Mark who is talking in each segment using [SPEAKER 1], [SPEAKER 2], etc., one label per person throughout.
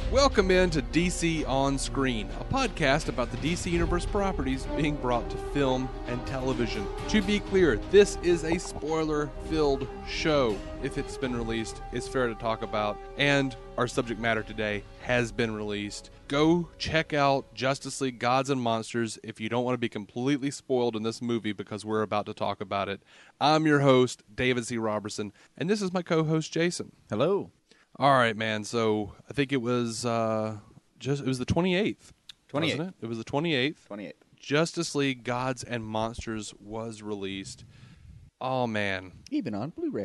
[SPEAKER 1] Welcome into DC On Screen, a podcast about the DC Universe properties being brought to film and television. To be clear, this is a spoiler-filled show. If it's been released, it's fair to talk about, and our subject matter today has been released. Go check out Justice League Gods and Monsters if you don't want to be completely spoiled in this movie because we're about to talk about it. I'm your host, David C. Robertson, and this is my co-host, Jason.
[SPEAKER 2] Hello.
[SPEAKER 1] All right, man. So I think it was it was the 28th.
[SPEAKER 2] 28th.
[SPEAKER 1] Wasn't it? It was the 28th.
[SPEAKER 2] 28th.
[SPEAKER 1] Justice League Gods and Monsters was released. Oh, man.
[SPEAKER 2] Even on Blu-ray.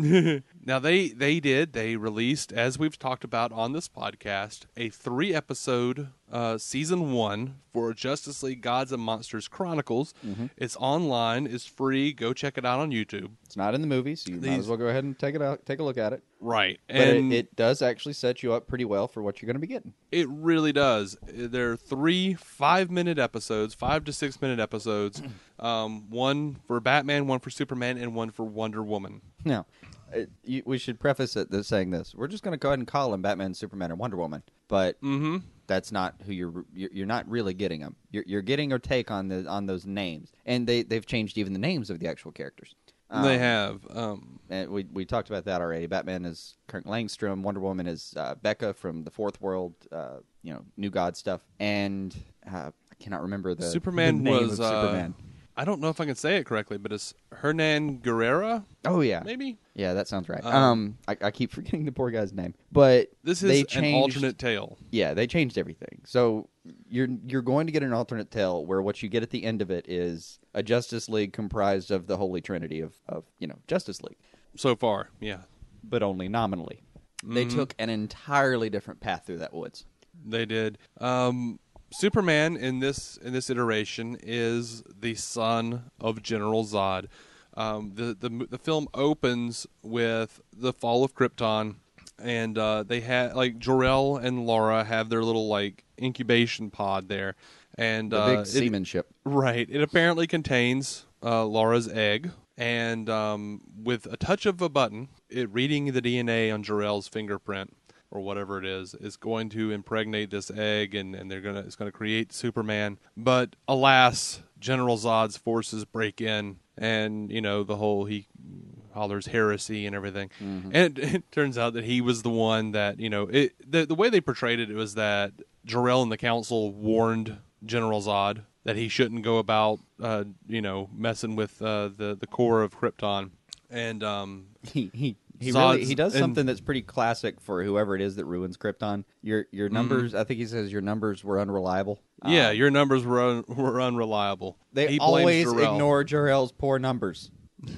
[SPEAKER 1] Now they released, as we've talked about on this podcast, a 3-episode season 1 for Justice League Gods and Monsters Chronicles. Mm-hmm. It's online, it's free. Go check it out on YouTube.
[SPEAKER 2] It's not in the movie, so you might as well go ahead and take a look at it.
[SPEAKER 1] Right.
[SPEAKER 2] But it does actually set you up pretty well for what you're going to be getting.
[SPEAKER 1] It really does. There are 3 5-minute episodes, 5 to 6 minute episodes. One for Batman, one for Superman, and one for Wonder Woman.
[SPEAKER 2] Now, we should preface it saying this. We're just going to go ahead and call them Batman, Superman, and Wonder Woman. But that's not who you're not really getting them. You're getting a take on those names. And they've changed even the names of the actual characters.
[SPEAKER 1] They have.
[SPEAKER 2] And we talked about that already. Batman is Kirk Langstrom. Wonder Woman is Becca from the Fourth World, New God stuff. And I cannot remember the
[SPEAKER 1] Superman
[SPEAKER 2] the name
[SPEAKER 1] was
[SPEAKER 2] of Superman.
[SPEAKER 1] I don't know if I can say it correctly, but it's Hernan Guerrera.
[SPEAKER 2] Oh yeah,
[SPEAKER 1] maybe.
[SPEAKER 2] Yeah, that sounds right. I keep forgetting the poor guy's name, but
[SPEAKER 1] this is an alternate tale.
[SPEAKER 2] Yeah, they changed everything. So you're going to get an alternate tale where what you get at the end of it is a Justice League comprised of the Holy Trinity of Justice League.
[SPEAKER 1] So far, yeah,
[SPEAKER 2] but only nominally. They took an entirely different path through that woods.
[SPEAKER 1] They did. Superman in this iteration is the son of General Zod. The film opens with the fall of Krypton, and they had Jor-El and Laura have their little incubation pod there, and
[SPEAKER 2] the big seamanship.
[SPEAKER 1] Right. It apparently contains Laura's egg, and with a touch of a button, it reading the DNA on Jor-El's fingerprint, or whatever it is going to impregnate this egg, and it's gonna create Superman. But alas, General Zod's forces break in, and the whole he hollers heresy and everything. Mm-hmm. And it turns out that he was the one that the way they portrayed it was that Jor-El and the Council warned General Zod that he shouldn't go about messing with the core of Krypton, and
[SPEAKER 2] he does something that's pretty classic for whoever it is that ruins Krypton. Your numbers, I think he says your numbers were unreliable.
[SPEAKER 1] Yeah, your numbers were unreliable.
[SPEAKER 2] They always ignore Jor-El's poor numbers.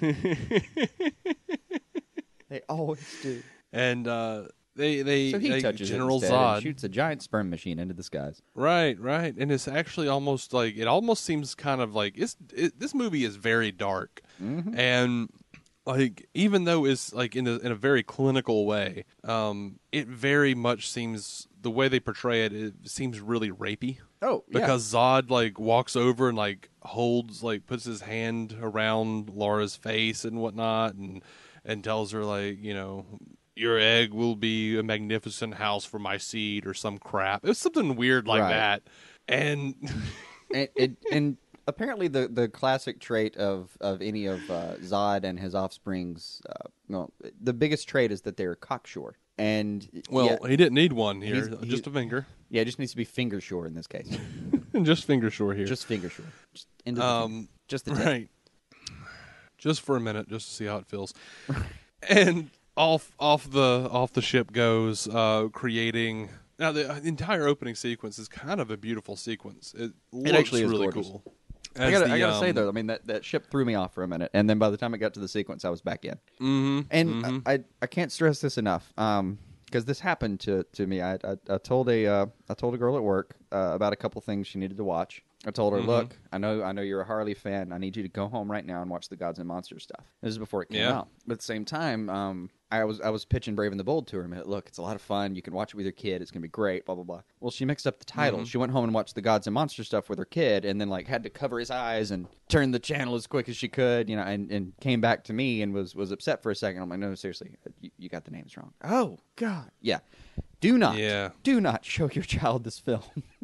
[SPEAKER 2] They always do.
[SPEAKER 1] And so
[SPEAKER 2] he touches
[SPEAKER 1] General
[SPEAKER 2] it
[SPEAKER 1] Zod
[SPEAKER 2] and shoots a giant sperm machine into the skies.
[SPEAKER 1] Right, and it's actually almost it almost seems kind of this movie is very dark, and even though it's in a very clinical way, it very much seems the way they portray it. It seems really rapey.
[SPEAKER 2] Oh, yeah.
[SPEAKER 1] Because Zod walks over and holds puts his hand around Laura's face and whatnot, and tells her your egg will be a magnificent house for my seed or some crap. It was something weird like that, and
[SPEAKER 2] and apparently the classic trait of any of Zod and his offspring's, the biggest trait is that they're cocksure. And
[SPEAKER 1] he didn't need one here, just a finger.
[SPEAKER 2] Yeah, it just needs to be finger sure in this case.
[SPEAKER 1] Just finger sure here.
[SPEAKER 2] Just finger sure. Just into the finger. Just the tip.
[SPEAKER 1] Right. Just for a minute, just to see how it feels. And off the ship goes, creating. Now the entire opening sequence is kind of a beautiful sequence. It
[SPEAKER 2] actually is
[SPEAKER 1] really
[SPEAKER 2] gorgeous.
[SPEAKER 1] cool.
[SPEAKER 2] I gotta say though, I mean that ship threw me off for a minute, and then by the time I got to the sequence, I was back in.
[SPEAKER 1] Mm-hmm.
[SPEAKER 2] And I can't stress this enough, because this happened to me. I told a girl at work about a couple things she needed to watch. I told her, look, I know you're a Harley fan. I need you to go home right now and watch the Gods and Monsters stuff. This is before it came out. But at the same time, I was pitching Brave and the Bold to her. Look, it's a lot of fun. You can watch it with your kid. It's going to be great, blah, blah, blah. Well, she mixed up the titles. She went home and watched the Gods and Monsters stuff with her kid, and then had to cover his eyes and turn the channel as quick as she could, and came back to me and was upset for a second. I'm like, no, seriously, you got the names wrong. Oh, God. Yeah. Do not,
[SPEAKER 1] Yeah.
[SPEAKER 2] do not show your child this film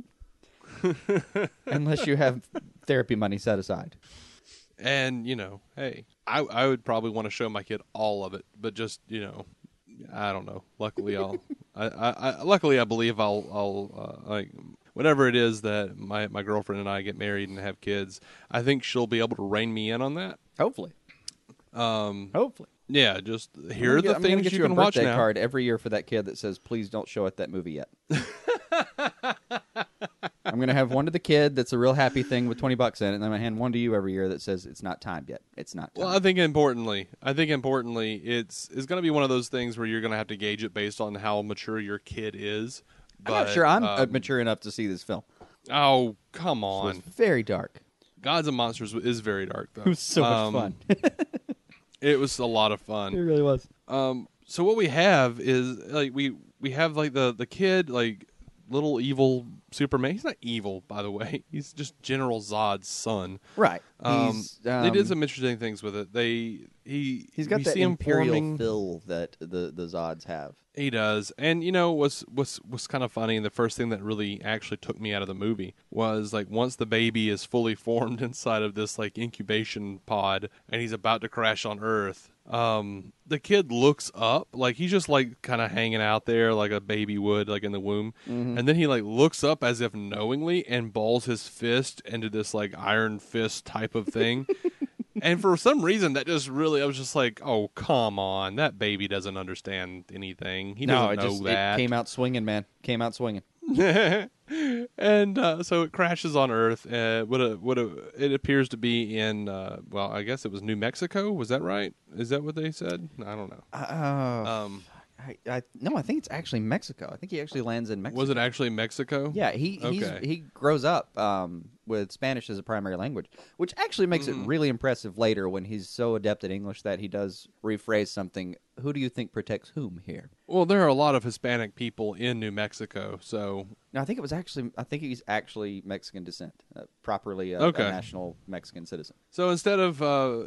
[SPEAKER 2] unless you have therapy money set aside.
[SPEAKER 1] And, hey, I would probably want to show my kid all of it, but just, I don't know. Luckily, luckily I believe I'll like, whenever it is that my girlfriend and I get married and have kids, I think she'll be able to rein me in on that.
[SPEAKER 2] Hopefully. Hopefully.
[SPEAKER 1] Yeah, just here are the things
[SPEAKER 2] get
[SPEAKER 1] you
[SPEAKER 2] you
[SPEAKER 1] can
[SPEAKER 2] a
[SPEAKER 1] watch
[SPEAKER 2] birthday
[SPEAKER 1] now.
[SPEAKER 2] card every year for that kid that says, "Please don't show it that movie yet." I'm going to have one to the kid that's a real happy thing with $20 in it, and then I'm going to hand one to you every year that says it's not time yet. It's not time.
[SPEAKER 1] Well, I think importantly, it's going to be one of those things where you're going to have to gauge it based on how mature your kid is.
[SPEAKER 2] I'm not sure I'm mature enough to see this film.
[SPEAKER 1] Oh, come
[SPEAKER 2] It
[SPEAKER 1] on!
[SPEAKER 2] was very dark.
[SPEAKER 1] Gods and Monsters is very dark, though.
[SPEAKER 2] It was so much fun.
[SPEAKER 1] It was a lot of fun.
[SPEAKER 2] It really was.
[SPEAKER 1] So what we have is like we have like the kid, like little evil Superman. He's not evil, by the way. He's just General Zod's son.
[SPEAKER 2] Right.
[SPEAKER 1] They did some interesting things with it.
[SPEAKER 2] He's got
[SPEAKER 1] we
[SPEAKER 2] that
[SPEAKER 1] see him
[SPEAKER 2] imperial
[SPEAKER 1] forming-
[SPEAKER 2] fill that the Zods have.
[SPEAKER 1] He does. And what's kind of funny, and the first thing that really actually took me out of the movie was like once the baby is fully formed inside of this like incubation pod and he's about to crash on Earth, the kid looks up, like he's just like kind of hanging out there like a baby would, like in the womb.
[SPEAKER 2] Mm-hmm.
[SPEAKER 1] And then he like looks up as if knowingly and balls his fist into this like iron fist type of thing. And for some reason, that just really, I was just like, oh, come on. That baby doesn't understand anything. He doesn't know that.
[SPEAKER 2] It came out swinging, man. Came out swinging.
[SPEAKER 1] And so it crashes on Earth. It appears to be in, well, I guess it was New Mexico. Was that right? Is that what they said? I don't know.
[SPEAKER 2] No, I think it's actually Mexico. I think he actually lands in Mexico.
[SPEAKER 1] Was it actually Mexico?
[SPEAKER 2] Yeah, he grows up with Spanish as a primary language, which actually makes it really impressive later when he's so adept at English that he does rephrase something. Who do you think protects whom here?
[SPEAKER 1] Well, there are a lot of Hispanic people in New Mexico, so...
[SPEAKER 2] No, I think he's actually Mexican descent, properly a national Mexican citizen.
[SPEAKER 1] So instead of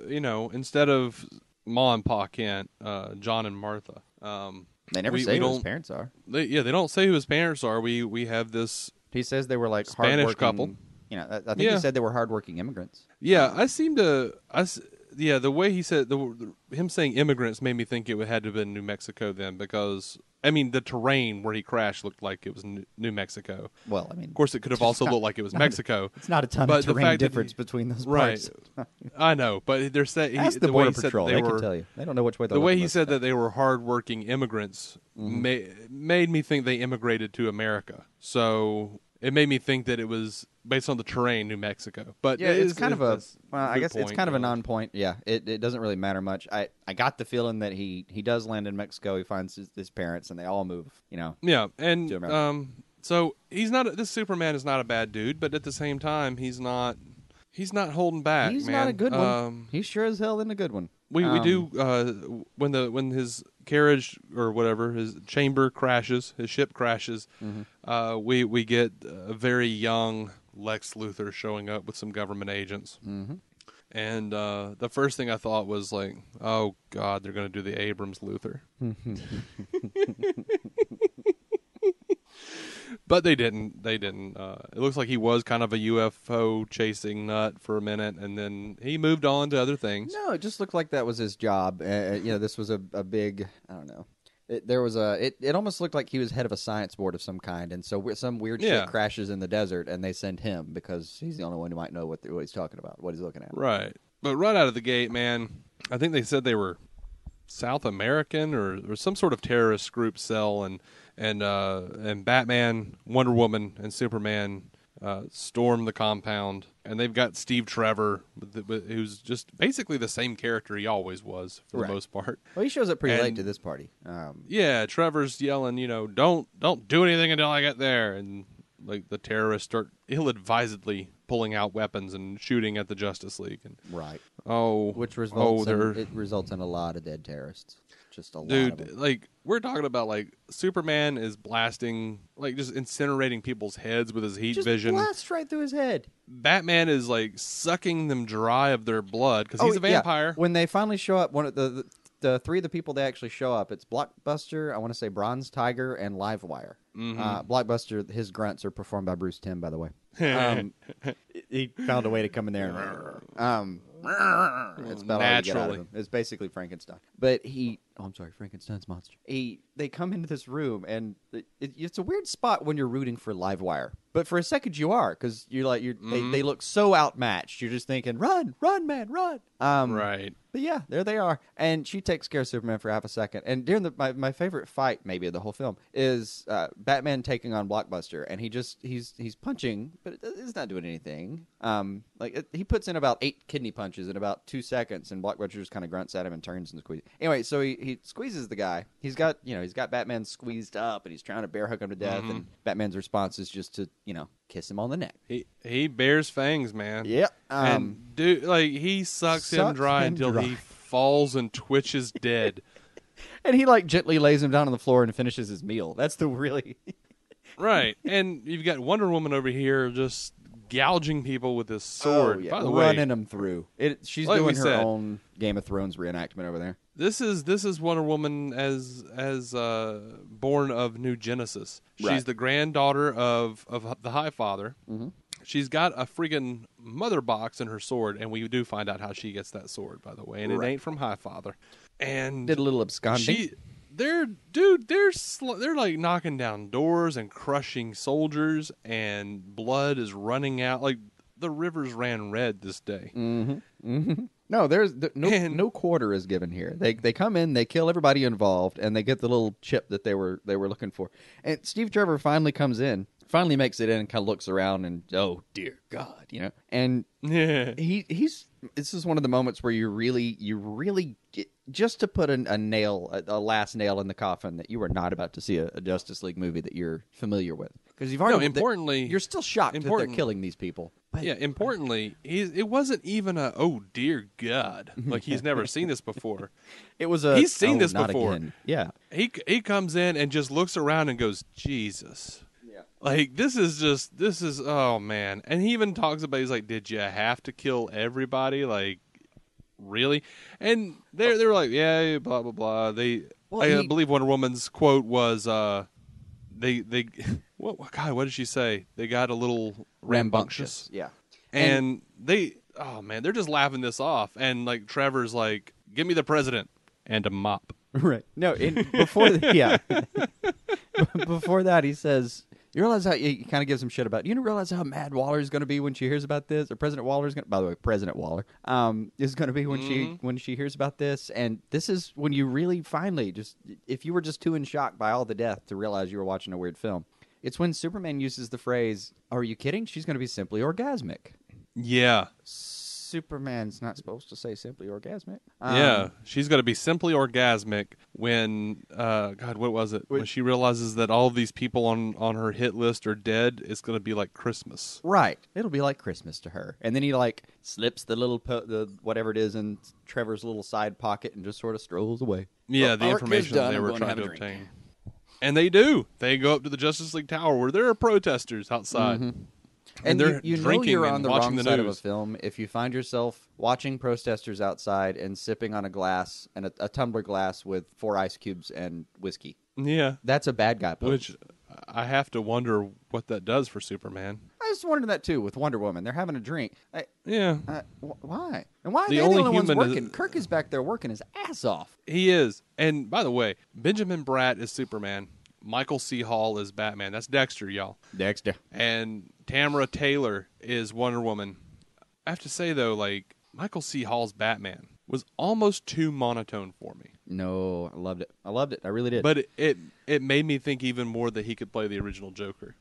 [SPEAKER 1] Ma and Pa Kent, John and Martha...
[SPEAKER 2] they never say who his parents are.
[SPEAKER 1] They don't say who his parents are. We have this...
[SPEAKER 2] He says they were like
[SPEAKER 1] Spanish couple.
[SPEAKER 2] I think he said they were hardworking immigrants.
[SPEAKER 1] Yeah, the way he said him saying immigrants made me think it had to have been New Mexico then, because I mean the terrain where he crashed looked like it was New Mexico.
[SPEAKER 2] Well, I mean,
[SPEAKER 1] of course, it could have also looked like it was Mexico.
[SPEAKER 2] It's not a ton of terrain difference between those parts.
[SPEAKER 1] Right, I know, but they're saying
[SPEAKER 2] ask the Border Patrol. They can tell you. They don't know which way.
[SPEAKER 1] The way he said that they were hardworking immigrants made me think they immigrated to America. So it made me think that it was based on the terrain, New Mexico. But
[SPEAKER 2] yeah, it's kind of a. Well, I guess it's kind of a non-point. Yeah, it doesn't really matter much. I got the feeling that he does land in Mexico. He finds his parents, and they all move.
[SPEAKER 1] Yeah, and so he's not. This Superman is not a bad dude, but at the same time, he's not holding back.
[SPEAKER 2] He's
[SPEAKER 1] man.
[SPEAKER 2] not a good one. He's sure as hell in a good one.
[SPEAKER 1] We do when his carriage or whatever, his chamber crashes, his ship crashes. We get a very young Lex Luthor showing up with some government agents. And the first thing I thought was like, oh God, they're going to do the Abrams Luthor. But they didn't. It looks like he was kind of a UFO chasing nut for a minute, and then he moved on to other things.
[SPEAKER 2] No, it just looked like that was his job. This was a big, I don't know. It almost looked like he was head of a science board of some kind, and so some weird shit crashes in the desert, and they send him because he's the only one who might know what he's talking about, what he's looking at.
[SPEAKER 1] Right. But right out of the gate, man, I think they said they were South American or some sort of terrorist group cell, and Batman, Wonder Woman, and Superman storm the compound, and they've got Steve Trevor, who's just basically the same character he always was for the most part.
[SPEAKER 2] Well, he shows up pretty late to this party.
[SPEAKER 1] Yeah, Trevor's yelling, don't do anything until I get there, and like the terrorists start ill-advisedly pulling out weapons and shooting at the Justice League. And,
[SPEAKER 2] which results in a lot of dead terrorists. Just a lot of them.
[SPEAKER 1] Like we're talking about, like Superman is blasting, like just incinerating people's heads with his heat vision.
[SPEAKER 2] Blasts right through his head.
[SPEAKER 1] Batman is like sucking them dry of their blood because he's a vampire.
[SPEAKER 2] Yeah. When they finally show up, one of the the three of the people that actually show up, it's Blockbuster, I want to say Bronze Tiger, and Livewire. Blockbuster, his grunts are performed by Bruce Timm, by the way. He found a way to come in there and it's about all you get out of him. It's basically Frankenstein. But I'm sorry, Frankenstein's monster. They come into this room, and it's a weird spot when you're rooting for Livewire. But for a second you are, because they look so outmatched. You're just thinking, run, man, run.
[SPEAKER 1] Right.
[SPEAKER 2] But yeah, there they are. And she takes care of Superman for half a second. And during my favorite fight, maybe, of the whole film, is Batman taking on Blockbuster. And he's punching, but it's not doing anything. He puts in about 8 kidney punches in about 2 seconds, and Blockbuster just kind of grunts at him and turns and squeezes. Anyway, so he squeezes the guy. He's got Batman squeezed up, and he's trying to bear hug him to death. And Batman's response is just to kiss him on the neck.
[SPEAKER 1] He bears fangs, man.
[SPEAKER 2] Yep.
[SPEAKER 1] And dude, he sucks him dry until he falls and twitches dead.
[SPEAKER 2] And he gently lays him down on the floor and finishes his meal. That's the really
[SPEAKER 1] right. And you've got Wonder Woman over here just gouging people with this sword.
[SPEAKER 2] Oh, yeah.
[SPEAKER 1] By the
[SPEAKER 2] running
[SPEAKER 1] way,
[SPEAKER 2] them through. She's doing her own Game of Thrones reenactment over there.
[SPEAKER 1] This is Wonder Woman as born of New Genesis. She's the granddaughter of the High Father. Mm-hmm. She's got a freaking mother box in her sword, and we do find out how she gets that sword, by the way, and it ain't from High Father. And
[SPEAKER 2] did a little absconding.
[SPEAKER 1] They're knocking down doors and crushing soldiers, and blood is running out. The rivers ran red this day.
[SPEAKER 2] Mm-hmm. Mm-hmm. No, no quarter is given here. They come in, they kill everybody involved, and they get the little chip that they were looking for. And Steve Trevor finally comes in, finally makes it in, and kind of looks around, and oh dear God, And he's. This is one of the moments where you really get, just to put a last nail in the coffin, that you are not about to see a Justice League movie that you're familiar with, because you've already you're still shocked that they're killing these people. But,
[SPEAKER 1] importantly, it wasn't even oh dear God, he's never seen this before.
[SPEAKER 2] It was
[SPEAKER 1] he's seen this before.
[SPEAKER 2] Again. Yeah,
[SPEAKER 1] he comes in and just looks around and goes, Jesus. This is oh man. And he even talks about, he's like, did you have to kill everybody? Really? And they were like, yeah, blah blah blah. I believe Wonder Woman's quote was they what did she say? They got a little rambunctious.
[SPEAKER 2] Yeah.
[SPEAKER 1] And they're just laughing this off, and Trevor's like, give me the president and a mop.
[SPEAKER 2] Right. No, before that he says, you realize how he kind of gives him shit about, you realize how mad Waller's going to be when she hears about this, or President Waller's going to, by the way, President Waller, is going to be when she hears about this. And this is when you really finally if you were just too in shock by all the death to realize you were watching a weird film, it's when Superman uses the phrase, are you kidding? She's going to be simply orgasmic.
[SPEAKER 1] Yeah.
[SPEAKER 2] Superman's not supposed to say simply orgasmic.
[SPEAKER 1] She's going to be simply orgasmic when, God, what was it? When she realizes that all of these people on her hit list are dead, it's going to be like Christmas.
[SPEAKER 2] Right. It'll be like Christmas to her. And then he slips the little, whatever it is, in Trevor's little side pocket and just sort of strolls away.
[SPEAKER 1] Yeah, the information that they were trying to obtain. And they do. They go up to the Justice League Tower where there are protesters outside. Mm-hmm.
[SPEAKER 2] And
[SPEAKER 1] they're
[SPEAKER 2] you
[SPEAKER 1] drinking
[SPEAKER 2] you're on the wrong
[SPEAKER 1] the
[SPEAKER 2] side
[SPEAKER 1] news.
[SPEAKER 2] of a film if you find yourself watching protesters outside and sipping on a glass, and a tumbler glass with 4 ice cubes and whiskey.
[SPEAKER 1] Yeah.
[SPEAKER 2] That's a bad guy pose.
[SPEAKER 1] Which I have to wonder what that does for Superman.
[SPEAKER 2] I just wondered that too with Wonder Woman. They're having a drink. Why? And why are they the only ones working? Kirk is back there working his ass off.
[SPEAKER 1] He is. And by the way, Benjamin Bratt is Superman. Michael C. Hall is Batman. That's Dexter, y'all.
[SPEAKER 2] Dexter.
[SPEAKER 1] And Tamara Taylor is Wonder Woman. I have to say, though, Michael C. Hall's Batman was almost too monotone for me.
[SPEAKER 2] No, I loved it. I really did.
[SPEAKER 1] But it made me think even more that he could play the original Joker.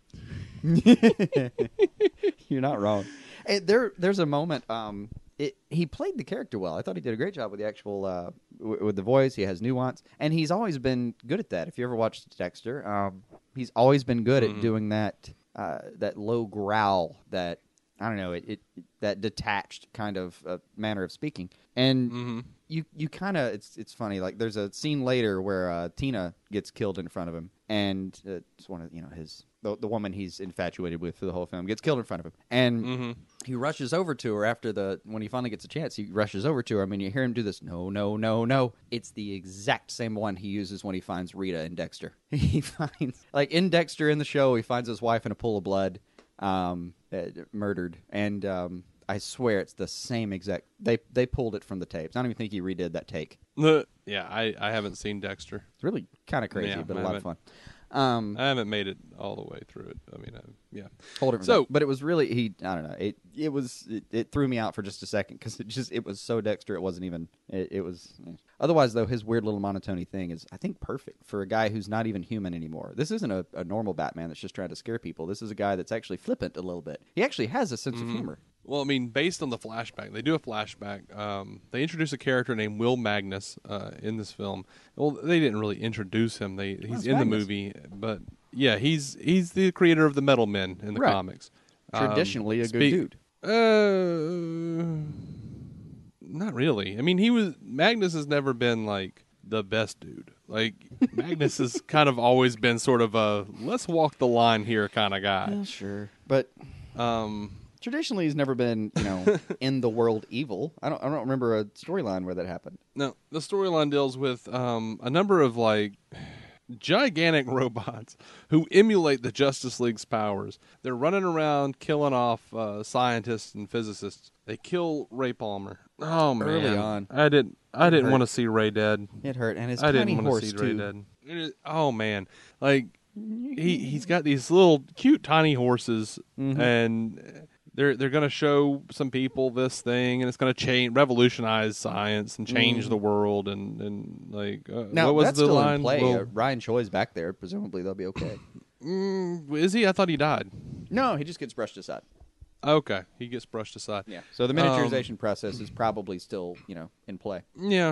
[SPEAKER 2] You're not wrong. Hey, there's a moment... he played the character well. I thought he did a great job with the actual with the voice. He has nuance, and he's always been good at that. If you ever watched Dexter, he's always been good at doing that low growl, that I don't know, that detached kind of manner of speaking. And you kind of it's funny. Like there's a scene later where Tina gets killed in front of him, and it's one of his the woman he's infatuated with for the whole film gets killed in front of him, and he rushes over to her after when he finally gets a chance. He rushes over to her. I mean, you hear him do this. No, no, no, no. It's the exact same one he uses when he finds Rita in Dexter. He finds like in Dexter in the show, he finds his wife in a pool of blood, murdered, and. I swear it's the same exact. They pulled it from the tapes. I don't even think he redid that take.
[SPEAKER 1] Yeah, I haven't seen Dexter.
[SPEAKER 2] It's really kind of crazy, but a lot of fun.
[SPEAKER 1] I haven't made it all the way through it. I mean, yeah.
[SPEAKER 2] Hold it. So, but it was really I don't know. It threw me out for just a second because it was so Dexter. It wasn't even. It was. Otherwise, though, his weird little monotony thing is, I think, perfect for a guy who's not even human anymore. This isn't a normal Batman that's just trying to scare people. This is a guy that's actually flippant a little bit. He actually has a sense of humor.
[SPEAKER 1] Well, I mean, based on the flashback, they do a flashback. They introduce a character named Will Magnus in this film. Well, they didn't really introduce him. He's in the movie, but yeah, he's the creator of the Metal Men in the comics.
[SPEAKER 2] Traditionally, a good
[SPEAKER 1] dude. Not really. I mean, Magnus has never been like the best dude. Like Magnus has kind of always been sort of a let's walk the line here kind of guy.
[SPEAKER 2] Yeah, sure, but traditionally, he's never been, in the world evil. I don't remember a storyline where that happened.
[SPEAKER 1] No, the storyline deals with a number of like gigantic robots who emulate the Justice League's powers. They're running around killing off scientists and physicists. They kill Ray Palmer. Oh man!
[SPEAKER 2] Early on,
[SPEAKER 1] I didn't want to see Ray dead.
[SPEAKER 2] It hurt, and his tiny horse
[SPEAKER 1] Ray dead. Oh man! Like he's got these little cute tiny horses, and they're going to show some people this thing, and it's going to revolutionize science and change the world, and like
[SPEAKER 2] now
[SPEAKER 1] what was
[SPEAKER 2] that's
[SPEAKER 1] the
[SPEAKER 2] still
[SPEAKER 1] line?
[SPEAKER 2] in play.
[SPEAKER 1] Well,
[SPEAKER 2] Ryan Choi's back there. Presumably they'll be okay.
[SPEAKER 1] Is he? I thought he died.
[SPEAKER 2] No, he just gets brushed aside.
[SPEAKER 1] Okay, he gets brushed aside.
[SPEAKER 2] Yeah. So the miniaturization process is probably still, in play.
[SPEAKER 1] Yeah.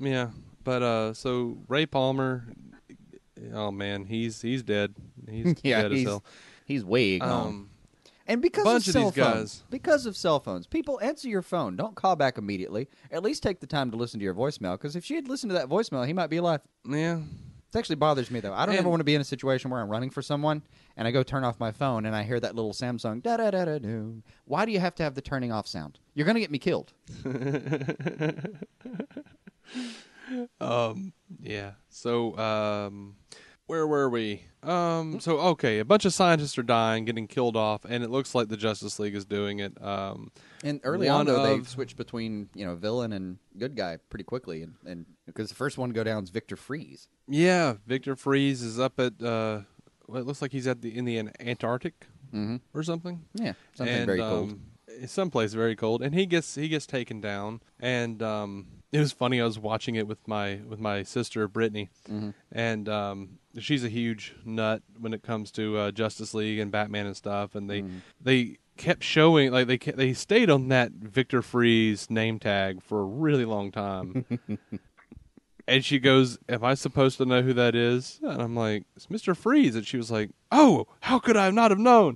[SPEAKER 1] But so Ray Palmer, oh man, he's dead. He's dead as hell.
[SPEAKER 2] He's way gone. And because of cell phones, people answer your phone. Don't call back immediately. At least take the time to listen to your voicemail. Because if she had listened to that voicemail, he might be alive.
[SPEAKER 1] Yeah.
[SPEAKER 2] It actually bothers me, though. I don't ever want to be in a situation where I'm running for someone, and I go turn off my phone, and I hear that little Samsung, da-da-da-da-doo. Why do you have to have the turning off sound? You're going to get me killed.
[SPEAKER 1] Yeah. So, where were we? Okay, a bunch of scientists are dying, getting killed off, and it looks like the Justice League is doing it.
[SPEAKER 2] And early on, though, they switched between villain and good guy pretty quickly, and because the first one to go down is Victor Freeze.
[SPEAKER 1] Yeah, Victor Freeze is up at. It looks like he's in the Antarctic or something.
[SPEAKER 2] Yeah, something very cold.
[SPEAKER 1] Someplace very cold, and he gets taken down, and it was funny. I was watching it with my sister Brittany, and she's a huge nut when it comes to Justice League and Batman and stuff, and they kept showing like they stayed on that Victor Freeze name tag for a really long time. And she goes, "Am I supposed to know who that is?" And I'm like, "It's Mr. Freeze." And she was like, "Oh, how could I not have known?"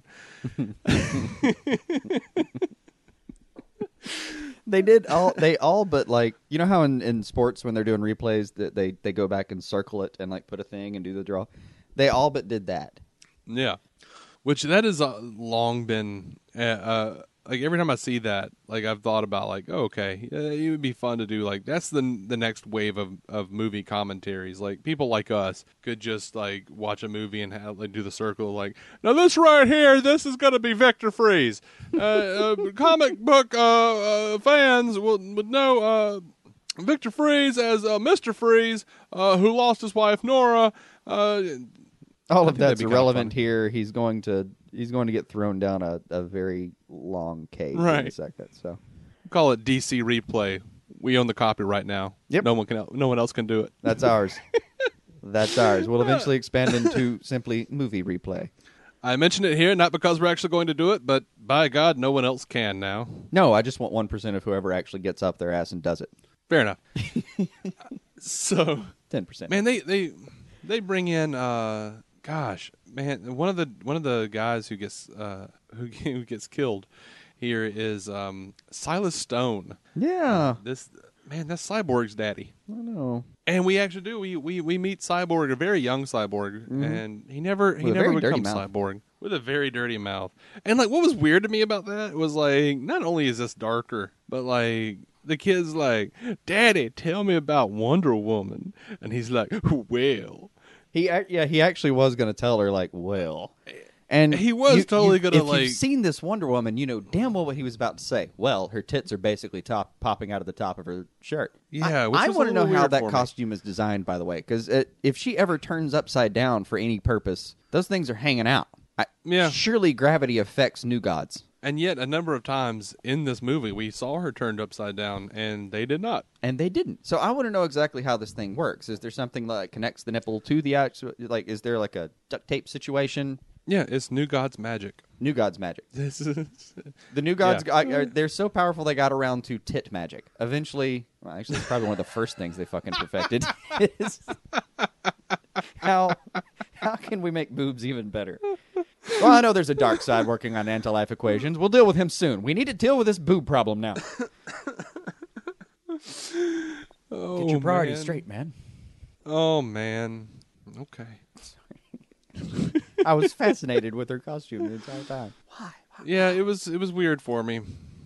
[SPEAKER 2] They all but like, you know how in sports when they're doing replays that they go back and circle it and like put a thing and do the draw? They all but did that.
[SPEAKER 1] Yeah. Which that has long been like every time I see that, like I've thought about like, oh, okay, it would be fun to do like that's the next wave of movie commentaries. Like people like us could just like watch a movie and do the circle like, now this right here, this is gonna be Victor Freeze. Comic book fans would know Victor Freeze as Mr. Freeze, who lost his wife Nora.
[SPEAKER 2] All of that's irrelevant here. He's going to get thrown down a very long cave in a second. So
[SPEAKER 1] call it DC Replay. We own the copyright now.
[SPEAKER 2] Yep.
[SPEAKER 1] No one else can do it.
[SPEAKER 2] That's ours. That's ours. We'll eventually expand into simply Movie Replay.
[SPEAKER 1] I mention it here not because we're actually going to do it, but by God, no one else can now.
[SPEAKER 2] No, I just want 1% of whoever actually gets up their ass and does it.
[SPEAKER 1] Fair enough. So
[SPEAKER 2] 10%.
[SPEAKER 1] Man, they bring in gosh, man, one of the guys who gets who gets killed here is Silas Stone.
[SPEAKER 2] Yeah.
[SPEAKER 1] man, that's Cyborg's daddy.
[SPEAKER 2] I know.
[SPEAKER 1] And we actually do. We meet Cyborg, a very young Cyborg, and he never
[SPEAKER 2] a very dirty
[SPEAKER 1] becomes
[SPEAKER 2] mouth.
[SPEAKER 1] Cyborg with a very dirty mouth. And like, what was weird to me about that was like, not only is this darker, but like the kid's like, "Daddy, tell me about Wonder Woman," and he's like, "Well."
[SPEAKER 2] He actually was going to tell her, like, well. And
[SPEAKER 1] He was totally gonna,
[SPEAKER 2] if
[SPEAKER 1] like-
[SPEAKER 2] you've seen this Wonder Woman, you know damn well what he was about to say. Well, her tits are basically popping out of the top of her shirt.
[SPEAKER 1] Yeah, which
[SPEAKER 2] I
[SPEAKER 1] was a
[SPEAKER 2] want to know
[SPEAKER 1] little
[SPEAKER 2] how
[SPEAKER 1] weird
[SPEAKER 2] that
[SPEAKER 1] for me.
[SPEAKER 2] costume is designed, by the way, because if she ever turns upside down for any purpose, those things are hanging out.
[SPEAKER 1] Yeah.
[SPEAKER 2] Surely gravity affects New Gods.
[SPEAKER 1] And yet, a number of times in this movie, we saw her turned upside down, and they did not.
[SPEAKER 2] And they didn't. So I want to know exactly how this thing works. Is there something that connects the nipple to the actual, like, is there like a duct tape situation?
[SPEAKER 1] Yeah, it's New God's magic.
[SPEAKER 2] New Gods magic.
[SPEAKER 1] This is
[SPEAKER 2] The New Gods,
[SPEAKER 1] Yeah.
[SPEAKER 2] they're so powerful they got around to tit magic. Eventually, well, actually, it's probably one of the first things they fucking perfected. Is how can we make boobs even better? Well, I know there's a dark side working on anti-life equations. We'll deal with him soon. We need to deal with this boob problem now.
[SPEAKER 1] oh,
[SPEAKER 2] Get your priorities
[SPEAKER 1] man.
[SPEAKER 2] straight, man.
[SPEAKER 1] Oh man. Okay.
[SPEAKER 2] I was fascinated with her costume the entire time.
[SPEAKER 1] Yeah, it was weird for me.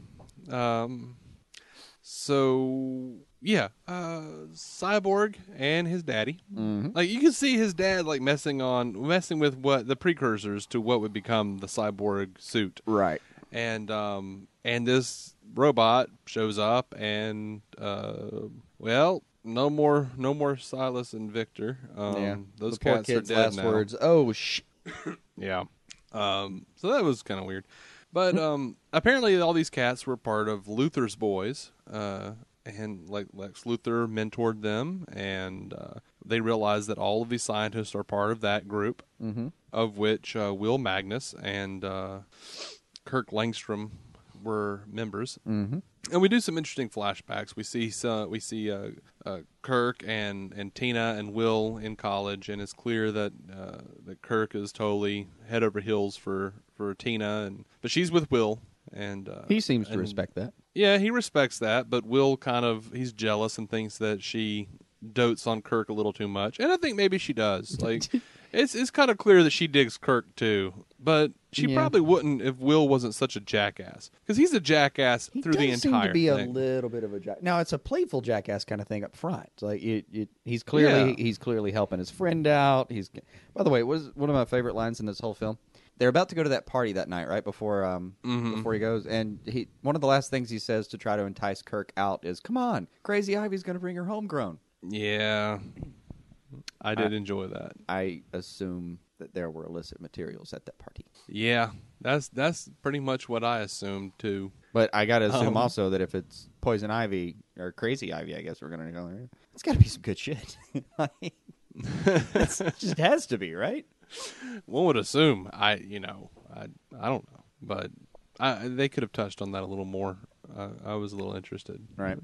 [SPEAKER 1] So yeah, Cyborg and his daddy.
[SPEAKER 2] Mm-hmm.
[SPEAKER 1] Like you can see his dad like messing with what the precursors to what would become the Cyborg suit.
[SPEAKER 2] Right.
[SPEAKER 1] And this robot shows up and well, no more Silas and Victor. Those
[SPEAKER 2] the poor
[SPEAKER 1] cats are
[SPEAKER 2] kid's
[SPEAKER 1] dead
[SPEAKER 2] last
[SPEAKER 1] now.
[SPEAKER 2] words. Oh,
[SPEAKER 1] Yeah. So that was kind of weird. But apparently all these cats were part of Luthor's boys. And like Lex Luthor mentored them, and they realized that all of these scientists are part of that group, of which Will Magnus and Kirk Langstrom were members.
[SPEAKER 2] Mm-hmm.
[SPEAKER 1] And we do some interesting flashbacks. We see Kirk and Tina and Will in college, and it's clear that that Kirk is totally head over heels for Tina, but she's with Will, and
[SPEAKER 2] He seems to
[SPEAKER 1] and-
[SPEAKER 2] respect that.
[SPEAKER 1] Yeah, he respects that, but Will he's jealous and thinks that she dotes on Kirk a little too much, and I think maybe she does. Like, it's kind of clear that she digs Kirk too, but she
[SPEAKER 2] Yeah.
[SPEAKER 1] probably wouldn't if Will wasn't such a jackass, because he's a jackass
[SPEAKER 2] He
[SPEAKER 1] through the
[SPEAKER 2] does seem
[SPEAKER 1] entire
[SPEAKER 2] to be
[SPEAKER 1] thing.
[SPEAKER 2] a little bit of a jack. Now it's a playful jackass kind of thing up front. It's like he's clearly helping his friend out. By the way, it was one of my favorite lines in this whole film. They're about to go to that party that night, right before before he goes, and one of the last things he says to try to entice Kirk out is, "Come on, Crazy Ivy's going to bring her homegrown."
[SPEAKER 1] Yeah, I did enjoy that.
[SPEAKER 2] I assume that there were illicit materials at that party,
[SPEAKER 1] Yeah, that's pretty much what I assumed too.
[SPEAKER 2] but I got to assume
[SPEAKER 1] Um,
[SPEAKER 2] also that if it's Poison Ivy or Crazy Ivy, I guess we're going to go there. It's got to be some good shit. Like, it just has to be, right?
[SPEAKER 1] One would assume. I don't know, but they could have touched on that a little more. I was a little interested.
[SPEAKER 2] Right.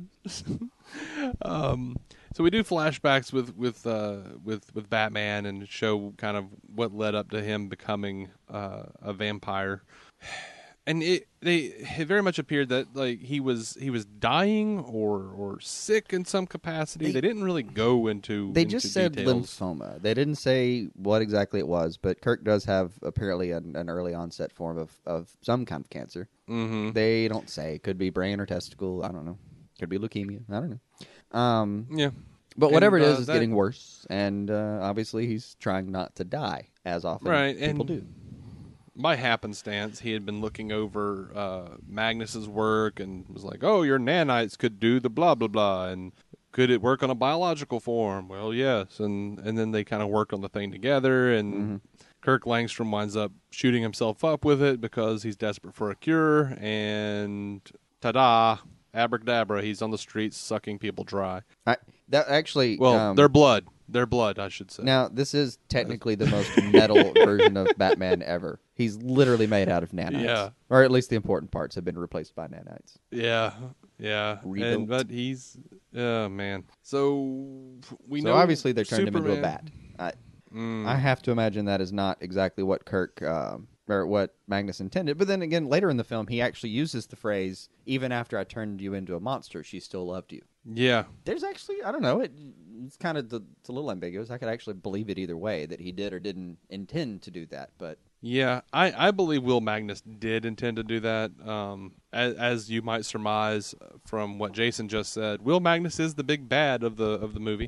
[SPEAKER 1] So we do flashbacks with Batman and show kind of what led up to him becoming a vampire. And it very much appeared that like he was dying or sick in some capacity. They didn't really go into
[SPEAKER 2] They just said
[SPEAKER 1] details.
[SPEAKER 2] lymphoma. They didn't say what exactly it was, but Kirk does have apparently an early onset form of some kind of cancer.
[SPEAKER 1] Mm-hmm.
[SPEAKER 2] They don't say. Could be brain or testicle. I don't know. Could be leukemia. I don't know.
[SPEAKER 1] Yeah.
[SPEAKER 2] But whatever
[SPEAKER 1] And,
[SPEAKER 2] it is, it's
[SPEAKER 1] that-
[SPEAKER 2] getting worse. And obviously he's trying not to die as often
[SPEAKER 1] Right,
[SPEAKER 2] people
[SPEAKER 1] and-
[SPEAKER 2] do.
[SPEAKER 1] By happenstance, he had been looking over Magnus's work and was like, "Oh, your nanites could do the blah blah blah, and could it work on a biological form?" Well, yes, and then they kind of work on the thing together, and Kirk Langstrom winds up shooting himself up with it because he's desperate for a cure, and ta-da, abracadabra, he's on the streets sucking people dry.
[SPEAKER 2] That actually,
[SPEAKER 1] Well, their blood, I should say.
[SPEAKER 2] now this is technically the most metal version of Batman ever. He's literally made out of nanites.
[SPEAKER 1] Yeah.
[SPEAKER 2] Or at least the important parts have been replaced by nanites.
[SPEAKER 1] Yeah.
[SPEAKER 2] Rebuilt.
[SPEAKER 1] But he's, oh man. So we know.
[SPEAKER 2] Obviously they turned him into a
[SPEAKER 1] Superman-
[SPEAKER 2] bat. I have to imagine that is not exactly what Kirk or what Magnus intended. But then again, later in the film, he actually uses the phrase, "Even after I turned you into a monster, she still loved you."
[SPEAKER 1] Yeah.
[SPEAKER 2] There's actually, I don't know, it's kind of it's a little ambiguous. I could actually believe it either way, that he did or didn't intend to do that. But
[SPEAKER 1] Yeah, I believe Will Magnus did intend to do that. As you might surmise from what Jason just said, Will Magnus is the big bad of the movie.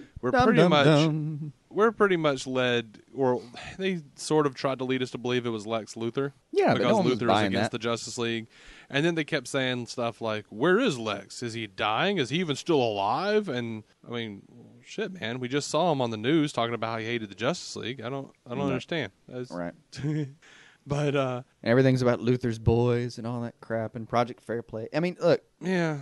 [SPEAKER 1] We're pretty much led, or they sort of tried to lead us to believe it was Lex Luthor.
[SPEAKER 2] Yeah, but
[SPEAKER 1] because
[SPEAKER 2] no one was
[SPEAKER 1] Luthor is
[SPEAKER 2] buying
[SPEAKER 1] against
[SPEAKER 2] that.
[SPEAKER 1] the Justice League, and then they kept saying stuff like, "Where is Lex? Is he dying? Is he even still alive?" And I mean, shit, man, we just saw him on the news talking about how he hated the Justice League. I don't understand.
[SPEAKER 2] right.
[SPEAKER 1] But
[SPEAKER 2] And everything's about Luther's boys and all that crap and Project Fair Play. I mean, look,
[SPEAKER 1] yeah.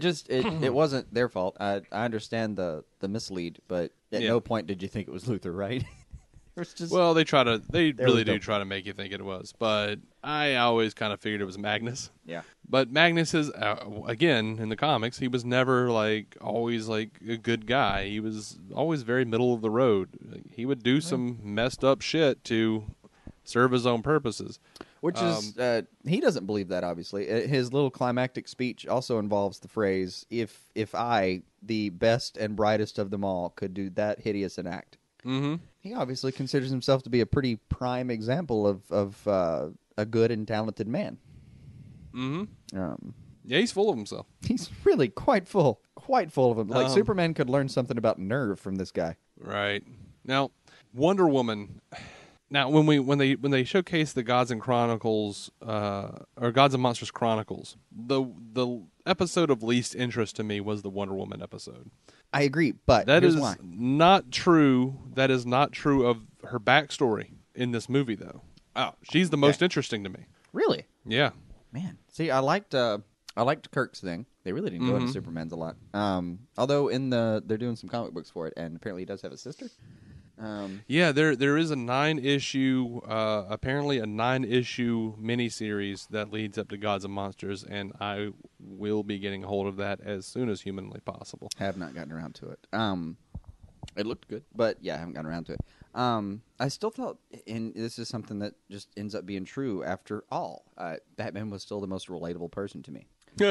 [SPEAKER 2] it wasn't their fault. I understand the mislead, but at no point did you think it was Luther, right? It was just,
[SPEAKER 1] Well, they really do
[SPEAKER 2] dope.
[SPEAKER 1] try to make you think it was, but I always kind of figured it was Magnus.
[SPEAKER 2] yeah.
[SPEAKER 1] But Magnus is again in the comics, he was never always a good guy. He was always very middle of the road. He would do some messed up shit to serve his own purposes.
[SPEAKER 2] Which is, he doesn't believe that, obviously. His little climactic speech also involves the phrase, if I, the best and brightest of them all, could do that hideous an act.
[SPEAKER 1] Mm-hmm.
[SPEAKER 2] He obviously considers himself to be a pretty prime example of a good and talented man.
[SPEAKER 1] Mm-hmm. Yeah, he's full of himself.
[SPEAKER 2] He's really quite full of him. Like, Superman could learn something about nerve from this guy.
[SPEAKER 1] Right. Now, Wonder Woman. Now, when they showcase the Gods and Chronicles, or Gods and Monsters Chronicles, the episode of least interest to me was the Wonder Woman episode.
[SPEAKER 2] I agree, but
[SPEAKER 1] That
[SPEAKER 2] here's
[SPEAKER 1] is
[SPEAKER 2] why.
[SPEAKER 1] not true. That is not true of her backstory in this movie, though. Oh, she's the most interesting to me.
[SPEAKER 2] Really?
[SPEAKER 1] Yeah.
[SPEAKER 2] Man, see, I liked Kirk's thing. They really didn't go into Superman's a lot. Although they're doing some comic books for it, and apparently he does have a sister.
[SPEAKER 1] Yeah, there is a 9-issue, apparently a 9-issue miniseries that leads up to Gods and Monsters, and I will be getting a hold of that as soon as humanly possible.
[SPEAKER 2] Have not gotten around to it. It looked good, but yeah, I haven't gotten around to it. I still thought, and this is something that just ends up being true after all, Batman was still the most relatable person to me.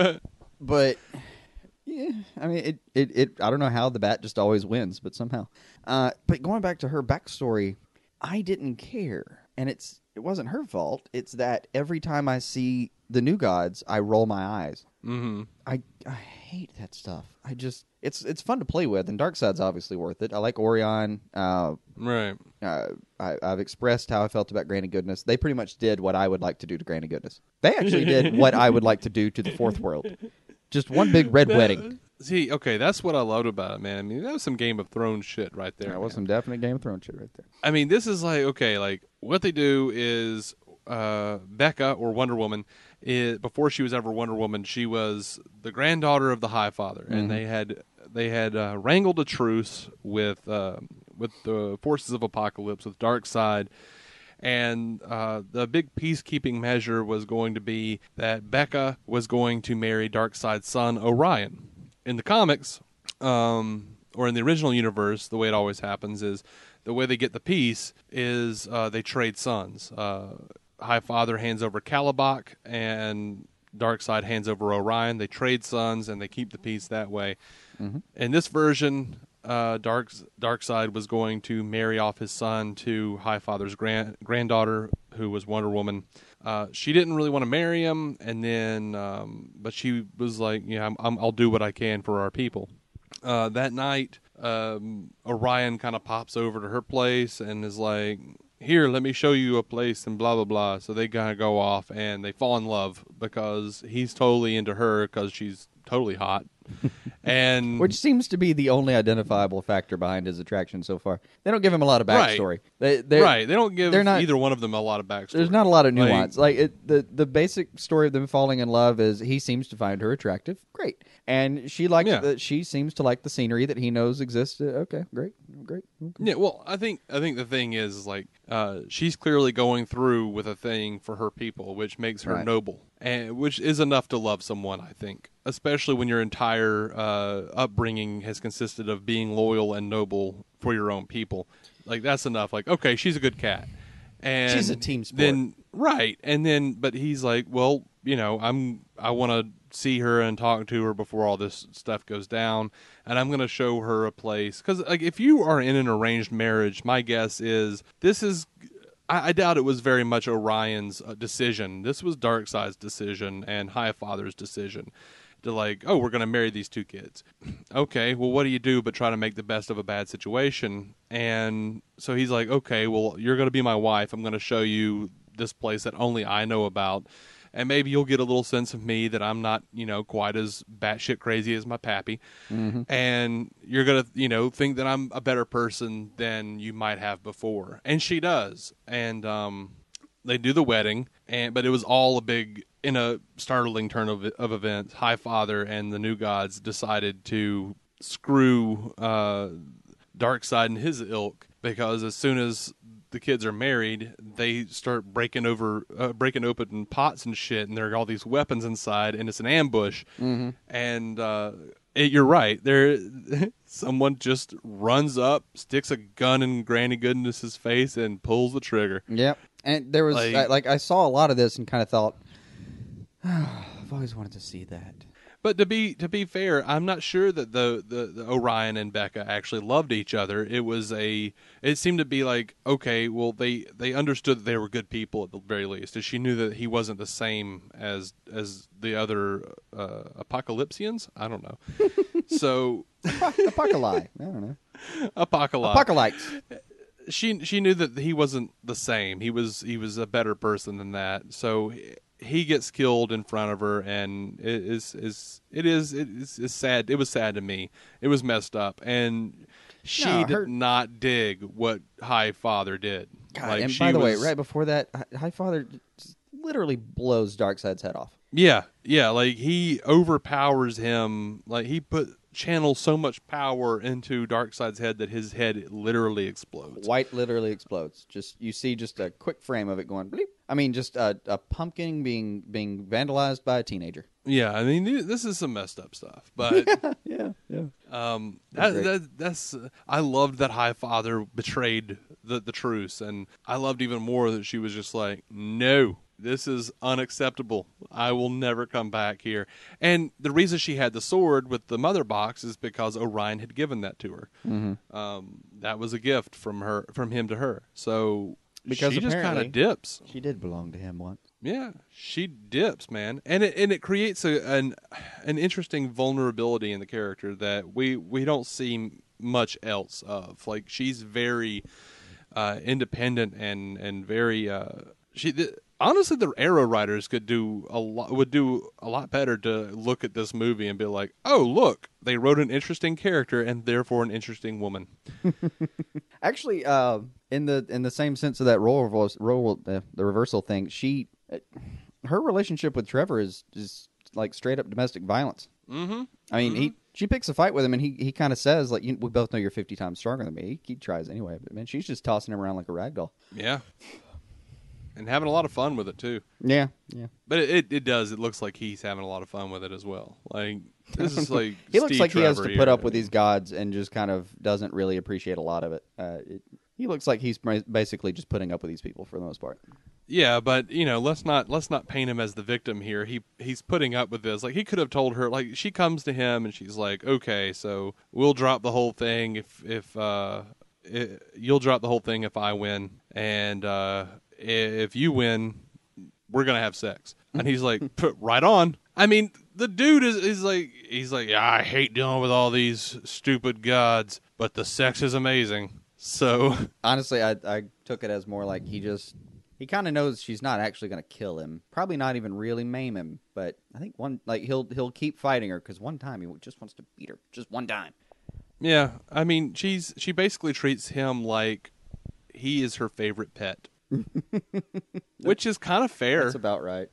[SPEAKER 2] But yeah, I mean, it. I don't know how the Bat just always wins, but somehow. But going back to her backstory, I didn't care, and it wasn't her fault. It's that every time I see the New Gods, I roll my eyes.
[SPEAKER 1] Mm-hmm.
[SPEAKER 2] I hate that stuff. It's fun to play with, and Darkseid's obviously worth it. I like Orion.
[SPEAKER 1] Right.
[SPEAKER 2] I've expressed how I felt about Granny Goodness. They pretty much did what I would like to do to Granny Goodness. They actually did what I would like to do to the Fourth World. Just one big red wedding.
[SPEAKER 1] See, okay, that's what I loved about it, man. I mean, that was some Game of Thrones shit right there.
[SPEAKER 2] That was
[SPEAKER 1] man.
[SPEAKER 2] some definite Game of Thrones shit right there.
[SPEAKER 1] I mean, this is what they do is Becca, or Wonder Woman, before she was ever Wonder Woman, she was the granddaughter of the High Father, and they had wrangled a truce with the forces of Apocalypse, with Darkseid. And the big peacekeeping measure was going to be that Becca was going to marry Darkseid's son, Orion. In the comics, or in the original universe, the way it always happens is the way they get the peace is they trade sons. High Father hands over Kalibak, and Darkseid hands over Orion. They trade sons, and they keep the peace that way. Mm-hmm. In this version, Darkseid was going to marry off his son to High Father's granddaughter, who was Wonder Woman. She didn't really want to marry him, and then, but she was like, "Yeah, I'll do what I can for our people." That night, Orion kind of pops over to her place and is like, "Here, let me show you a place," and blah blah blah. So they kind of go off and they fall in love because he's totally into her because she's totally hot. And
[SPEAKER 2] which seems to be the only identifiable factor behind his attraction so far. They don't give him a lot of backstory.
[SPEAKER 1] Right. They don't give either one of them a lot of backstory.
[SPEAKER 2] There's not a lot of nuance. The basic story of them falling in love is he seems to find her attractive. Great. And she likes she seems to like the scenery that he knows exists. Okay, great. Okay.
[SPEAKER 1] Yeah, well, I think the thing is she's clearly going through with a thing for her people, which makes her noble, and which is enough to love someone, I think, especially when your entire upbringing has consisted of being loyal and noble for your own people. Like, that's enough. Like, okay, she's a good cat, and
[SPEAKER 2] she's a team sport.
[SPEAKER 1] Then Right. And then, but he's like, well, I want to see her and talk to her before all this stuff goes down. And I'm going to show her a place. Because, like, if you are in an arranged marriage, my guess is I doubt it was very much Orion's decision. This was Darkseid's decision and Highfather's decision. To like, oh, we're going to marry these two kids. Okay, well, what do you do but try to make the best of a bad situation? And so he's like, okay, well, you're going to be my wife. I'm going to show you this place that only I know about. And maybe you'll get a little sense of me that I'm not, quite as batshit crazy as my pappy.
[SPEAKER 2] Mm-hmm.
[SPEAKER 1] And you're going to, think that I'm a better person than you might have before. And she does. And they do the wedding, but it was all in a startling turn of events. Highfather and the New Gods decided to screw Darkseid and his ilk, because as soon as the kids are married, they start breaking open pots and shit, and there are all these weapons inside, and it's an ambush.
[SPEAKER 2] Mm-hmm.
[SPEAKER 1] And you're right. Someone just runs up, sticks a gun in Granny Goodness's face, and pulls the trigger.
[SPEAKER 2] Yep. And there was I saw a lot of this and kind of thought, I've always wanted to see that.
[SPEAKER 1] But to be fair, I'm not sure that the Orion and Becca actually loved each other. It seemed to be like, okay, well, they understood that they were good people at the very least, and she knew that he wasn't the same as the other Apocalypsians. I don't know. So
[SPEAKER 2] Apocalypse. I don't know.
[SPEAKER 1] Apocalypse. She knew that he wasn't the same. He was a better person than that. So he gets killed in front of her, and it is sad. It was sad to me. It was messed up, and she did not dig what Highfather did.
[SPEAKER 2] God, like, and by the way, right before that, Highfather literally blows Darkseid's head off.
[SPEAKER 1] Yeah, like he overpowers him. Like he channels so much power into Darkseid's head that his head literally explodes.
[SPEAKER 2] White literally explodes. You see a quick frame of it going bleep. I mean, just a pumpkin being vandalized by a teenager.
[SPEAKER 1] Yeah, I mean, this is some messed up stuff, but
[SPEAKER 2] yeah.
[SPEAKER 1] That's I loved that Highfather betrayed the truce, and I loved even more that she was just like, no. This is unacceptable. I will never come back here. And the reason she had the sword with the mother box is because Orion had given that to her.
[SPEAKER 2] Mm-hmm.
[SPEAKER 1] That was a gift from him to her. So
[SPEAKER 2] because
[SPEAKER 1] she just kind of dips.
[SPEAKER 2] She did belong to him once.
[SPEAKER 1] Yeah, she dips, man, and it creates an interesting vulnerability in the character that we don't see much else of. Like she's very independent and very honestly, the Arrow writers would do a lot better to look at this movie and be like, oh, look, they wrote an interesting character and therefore an interesting woman.
[SPEAKER 2] Actually, in the same sense of that the reversal thing, her relationship with Trevor is like straight up domestic violence.
[SPEAKER 1] Mm-hmm.
[SPEAKER 2] I mean, she picks a fight with him, and he kind of says, like, we both know you're 50 times stronger than me. He tries anyway, but man, she's just tossing him around like a rag doll.
[SPEAKER 1] Yeah. And having a lot of fun with it, too.
[SPEAKER 2] Yeah.
[SPEAKER 1] But it does. It looks like he's having a lot of fun with it as well. Like, this is like
[SPEAKER 2] he looks like he has to put up with these gods and just kind of doesn't really appreciate a lot of it. He looks like he's basically just putting up with these people for the most part.
[SPEAKER 1] Yeah, but let's not paint him as the victim here. He's putting up with this. Like he could have told her, like she comes to him and she's like, okay, so we'll drop the whole thing if you'll drop the whole thing if I win, and if you win, we're gonna have sex. And he's like, right on. I mean, the dude is like, he's like, yeah, I hate dealing with all these stupid gods, but the sex is amazing. So
[SPEAKER 2] honestly, I took it as more like he kind of knows she's not actually going to kill him. Probably not even really maim him. But I think he'll keep fighting her because one time he just wants to beat her, just one time.
[SPEAKER 1] Yeah, I mean, she basically treats him like he is her favorite pet, which is kind of fair.
[SPEAKER 2] That's about right.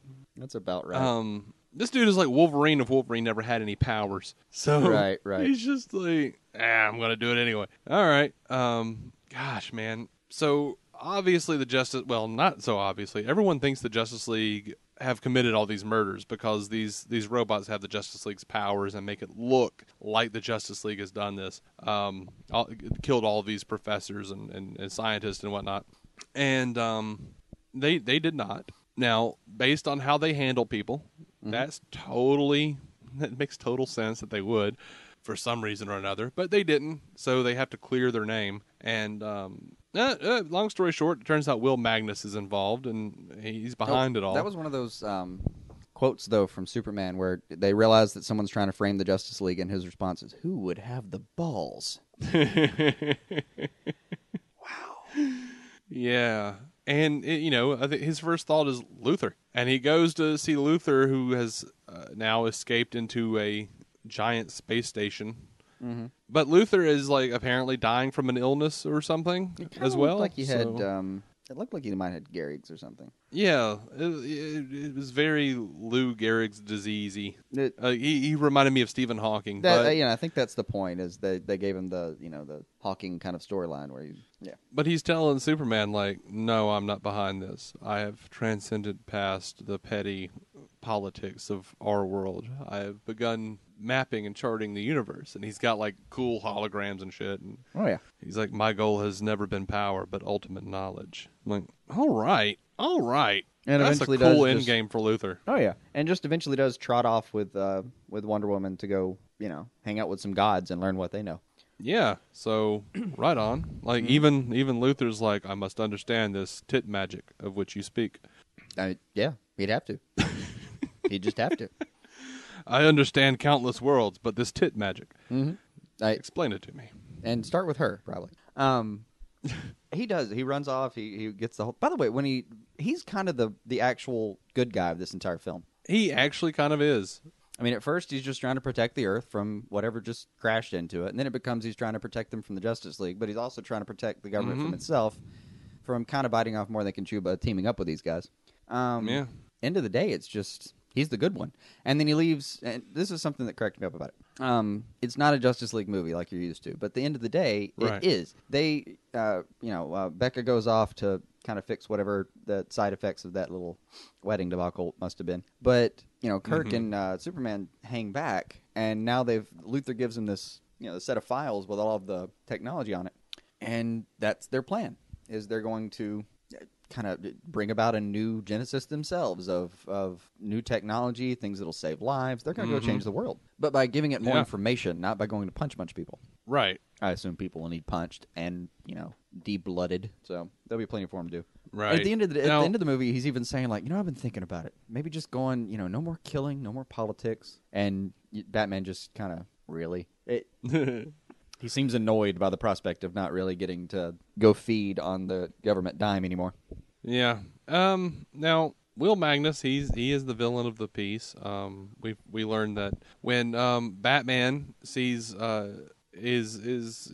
[SPEAKER 1] This dude is like Wolverine if Wolverine never had any powers. So
[SPEAKER 2] right.
[SPEAKER 1] He's just like, I'm gonna do it anyway. All right. Gosh, man. So obviously not so obviously. Everyone thinks the Justice League have committed all these murders because these robots have the Justice League's powers and make it look like the Justice League has done this. Killed all of these professors and scientists and whatnot. And They did not. Now, based on how they handle people, that makes total sense that they would for some reason or another, but they didn't, so they have to clear their name. And long story short, it turns out Will Magnus is involved, and he's behind it all.
[SPEAKER 2] That was one of those quotes, though, from Superman, where they realize that someone's trying to frame the Justice League, and his response is, "Who would have the balls?" Wow.
[SPEAKER 1] Yeah. And, I think his first thought is Luthor. And he goes to see Luthor, who has now escaped into a giant space station. Mm-hmm. But Luthor is, apparently dying from an illness or something as well.
[SPEAKER 2] Like he had, it looked like he might have had Gehrig's or something.
[SPEAKER 1] Yeah. It was very Lou Gehrig's disease-y. He reminded me of Stephen Hawking.
[SPEAKER 2] I think that's the point, is they gave him the Hawking kind of storyline where
[SPEAKER 1] But he's telling Superman, no, I'm not behind this. I have transcended past the petty politics of our world. I have begun mapping and charting the universe. And he's got, cool holograms and shit. And he's like, my goal has never been power, but ultimate knowledge. I'm like, all right.
[SPEAKER 2] And
[SPEAKER 1] that's a cool end game for Luthor.
[SPEAKER 2] Oh, yeah. And just eventually does trot off with Wonder Woman to go, hang out with some gods and learn what they know.
[SPEAKER 1] Yeah, so right on. Even Luthor's like, I must understand this tit magic of which you speak.
[SPEAKER 2] Yeah, he'd have to. He'd just have to.
[SPEAKER 1] I understand countless worlds, but this tit magic.
[SPEAKER 2] Mm-hmm.
[SPEAKER 1] Explain it to me.
[SPEAKER 2] And start with her, probably. He does. He runs off. He gets the whole... By the way, he's kind of the actual good guy of this entire film.
[SPEAKER 1] He actually kind of is.
[SPEAKER 2] I mean, at first, he's just trying to protect the Earth from whatever just crashed into it. And then it becomes he's trying to protect them from the Justice League. But he's also trying to protect the government from itself, from kind of biting off more than they can chew by teaming up with these guys.
[SPEAKER 1] Yeah.
[SPEAKER 2] End of the day, it's just... He's the good one. And then he leaves, and this is something that cracked me up about it. It's not a Justice League movie like you're used to, but at the end of the day, it is. They, Becca goes off to kind of fix whatever the side effects of that little wedding debacle must have been. But, Kirk and Superman hang back, and now Luthor gives them this, set of files with all of the technology on it. And that's their plan, is they're going to kind of bring about a new Genesis themselves of new technology, things that'll save lives. They're going to go change the world. But by giving it more information, not by going to punch a bunch of people.
[SPEAKER 1] Right.
[SPEAKER 2] I assume people will need punched and, de-blooded. So there'll be plenty for them to do.
[SPEAKER 1] Right.
[SPEAKER 2] At the end of the movie, he's even saying, I've been thinking about it. Maybe just going, no more killing, no more politics. And Batman just kind of, really? He seems annoyed by the prospect of not really getting to go feed on the government dime anymore.
[SPEAKER 1] Yeah. Now, Will Magnus, he is the villain of the piece. We learned that when Batman sees his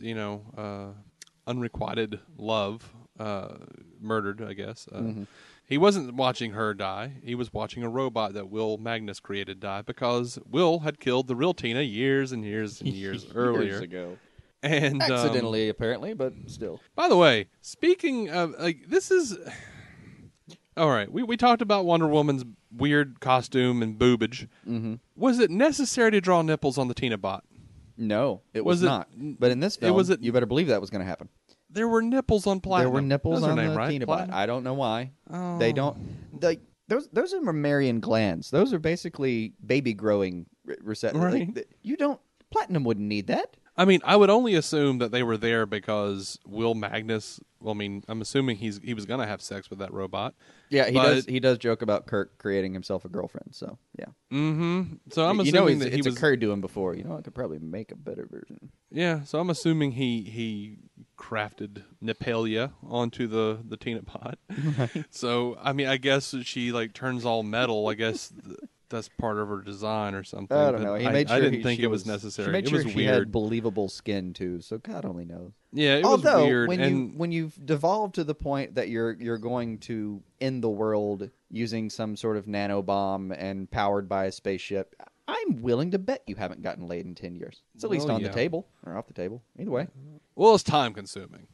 [SPEAKER 1] unrequited love murdered, I guess. He wasn't watching her die. He was watching a robot that Will Magnus created die, because Will had killed the real Tina years and years and years earlier.
[SPEAKER 2] Years ago.
[SPEAKER 1] And
[SPEAKER 2] accidentally, apparently, but still.
[SPEAKER 1] By the way, speaking of, this is... All right, we talked about Wonder Woman's weird costume and boobage. Mm-hmm. Was it necessary to draw nipples on the Tina bot?
[SPEAKER 2] No, it was not. But in this film, you better believe that was going to happen.
[SPEAKER 1] There were nipples on Platinum.
[SPEAKER 2] There were nipples
[SPEAKER 1] That's
[SPEAKER 2] on
[SPEAKER 1] her name,
[SPEAKER 2] the
[SPEAKER 1] right?
[SPEAKER 2] Tina bot. I don't know why.
[SPEAKER 1] Oh.
[SPEAKER 2] They don't... Those are mammalian glands. Those are basically baby growing receptors.
[SPEAKER 1] Right.
[SPEAKER 2] Platinum wouldn't need that.
[SPEAKER 1] I mean, I would only assume that they were there because Will Magnus... Well, I mean, I'm assuming he was going to have sex with that robot.
[SPEAKER 2] Yeah, he does joke about Kirk creating himself a girlfriend, so, yeah.
[SPEAKER 1] Mm-hmm. So I'm assuming that
[SPEAKER 2] it's occurred to him before. I could probably make a better version.
[SPEAKER 1] Yeah, so I'm assuming he crafted Nepelia onto the Tina bot.
[SPEAKER 2] Right.
[SPEAKER 1] So, I mean, I guess she, turns all metal. I guess... That's part of her design or something.
[SPEAKER 2] I don't know. He made sure
[SPEAKER 1] I didn't think it was necessary.
[SPEAKER 2] She made sure
[SPEAKER 1] it was
[SPEAKER 2] she
[SPEAKER 1] weird.
[SPEAKER 2] had believable skin too. So God only knows.
[SPEAKER 1] Yeah, it was weird.
[SPEAKER 2] When you've devolved to the point that you're going to end the world using some sort of nano bomb and powered by a spaceship, I'm willing to bet you haven't gotten laid in 10 years. It's at least on the table or off the table. Either way.
[SPEAKER 1] Well, it's time consuming.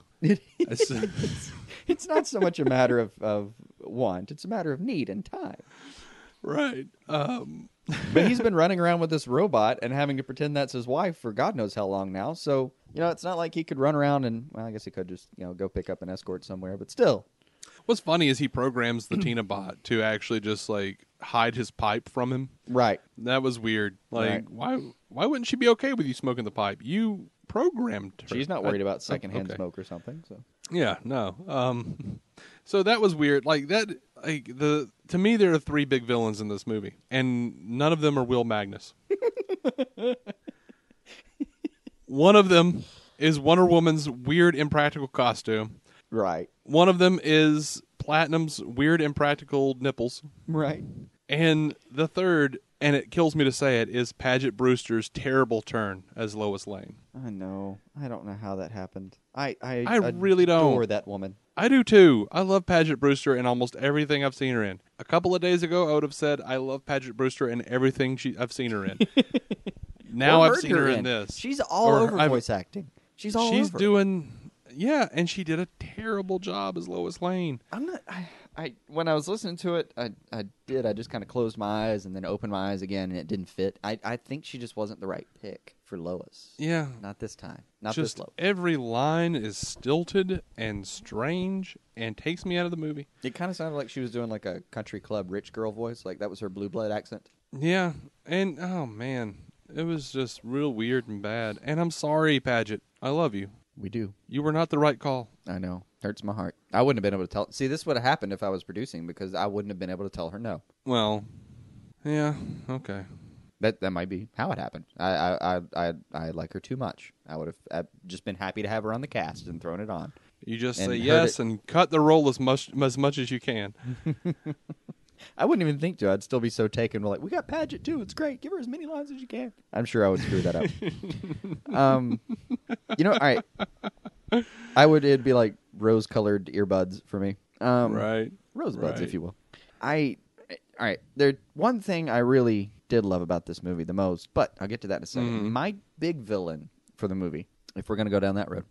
[SPEAKER 2] It's not so much a matter of want; it's a matter of need and time.
[SPEAKER 1] Right.
[SPEAKER 2] But he's been running around with this robot and having to pretend that's his wife for God knows how long now. So, it's not like he could run around and, well, I guess he could just, go pick up an escort somewhere, but still.
[SPEAKER 1] What's funny is he programs the Tina bot to actually just like hide his pipe from him.
[SPEAKER 2] Right.
[SPEAKER 1] That was weird. Like,
[SPEAKER 2] Right.
[SPEAKER 1] why wouldn't she be okay with you smoking the pipe? You programmed her.
[SPEAKER 2] She's not worried about secondhand
[SPEAKER 1] okay.
[SPEAKER 2] smoke or something. So
[SPEAKER 1] Yeah, no. So that was weird. Like that. Like to me, there are 3 big villains in this movie, and none of them are Will Magnus. One of them is Wonder Woman's weird impractical costume.
[SPEAKER 2] right.
[SPEAKER 1] One of them is Platinum's weird impractical nipples.
[SPEAKER 2] Right.
[SPEAKER 1] And the third, and it kills me to say it, is Paget Brewster's terrible turn as Lois Lane.
[SPEAKER 2] I know. I don't know how that happened. I
[SPEAKER 1] really don't.
[SPEAKER 2] adore that woman.
[SPEAKER 1] I do too. I love Paget Brewster in almost everything I've seen her in. A couple of days ago, I would have said I love Paget Brewster in everything I've seen her in. Now
[SPEAKER 2] Or
[SPEAKER 1] I've seen her in this.
[SPEAKER 2] She's all
[SPEAKER 1] Or
[SPEAKER 2] over
[SPEAKER 1] I've-
[SPEAKER 2] voice acting. She's all
[SPEAKER 1] She's
[SPEAKER 2] over.
[SPEAKER 1] doing, yeah, and she did a terrible job as Lois Lane.
[SPEAKER 2] I'm not. I when I was listening to it, I just kind of closed my eyes and then opened my eyes again, and it didn't fit. I think she just wasn't the right pick for Lois.
[SPEAKER 1] Yeah,
[SPEAKER 2] Not this time. Not
[SPEAKER 1] just
[SPEAKER 2] this Lois.
[SPEAKER 1] every line is stilted and strange and takes me out of the movie.
[SPEAKER 2] It kind of sounded like she was doing like a country club rich girl voice, like that was her blue blood accent.
[SPEAKER 1] Yeah, and oh man, it was just real weird and bad. And I'm sorry, Paget. I love you.
[SPEAKER 2] We do.
[SPEAKER 1] You were not the right call.
[SPEAKER 2] I know. Hurts my heart. I wouldn't have been able to tell. See, this would have happened if I was producing because I wouldn't have been able to tell her no.
[SPEAKER 1] Well, yeah, okay.
[SPEAKER 2] That might be how it happened. I like her too much. I would have just been happy to have her on the cast and thrown it on.
[SPEAKER 1] You just
[SPEAKER 2] And
[SPEAKER 1] say
[SPEAKER 2] heard
[SPEAKER 1] yes
[SPEAKER 2] it.
[SPEAKER 1] and cut the role as much as you can.
[SPEAKER 2] I wouldn't even think to. I'd still be so taken. Like, we got Paget too. It's great. Give her as many lines as you can. I'm sure I would screw that up. All right. It'd be like rose-colored earbuds for me.
[SPEAKER 1] Right.
[SPEAKER 2] Rosebuds,
[SPEAKER 1] Right.
[SPEAKER 2] if you will. All right. There, one thing I really did love about this movie the most, but I'll get to that in a second.
[SPEAKER 1] Mhm.
[SPEAKER 2] My big villain for the movie, if we're going to go down that road,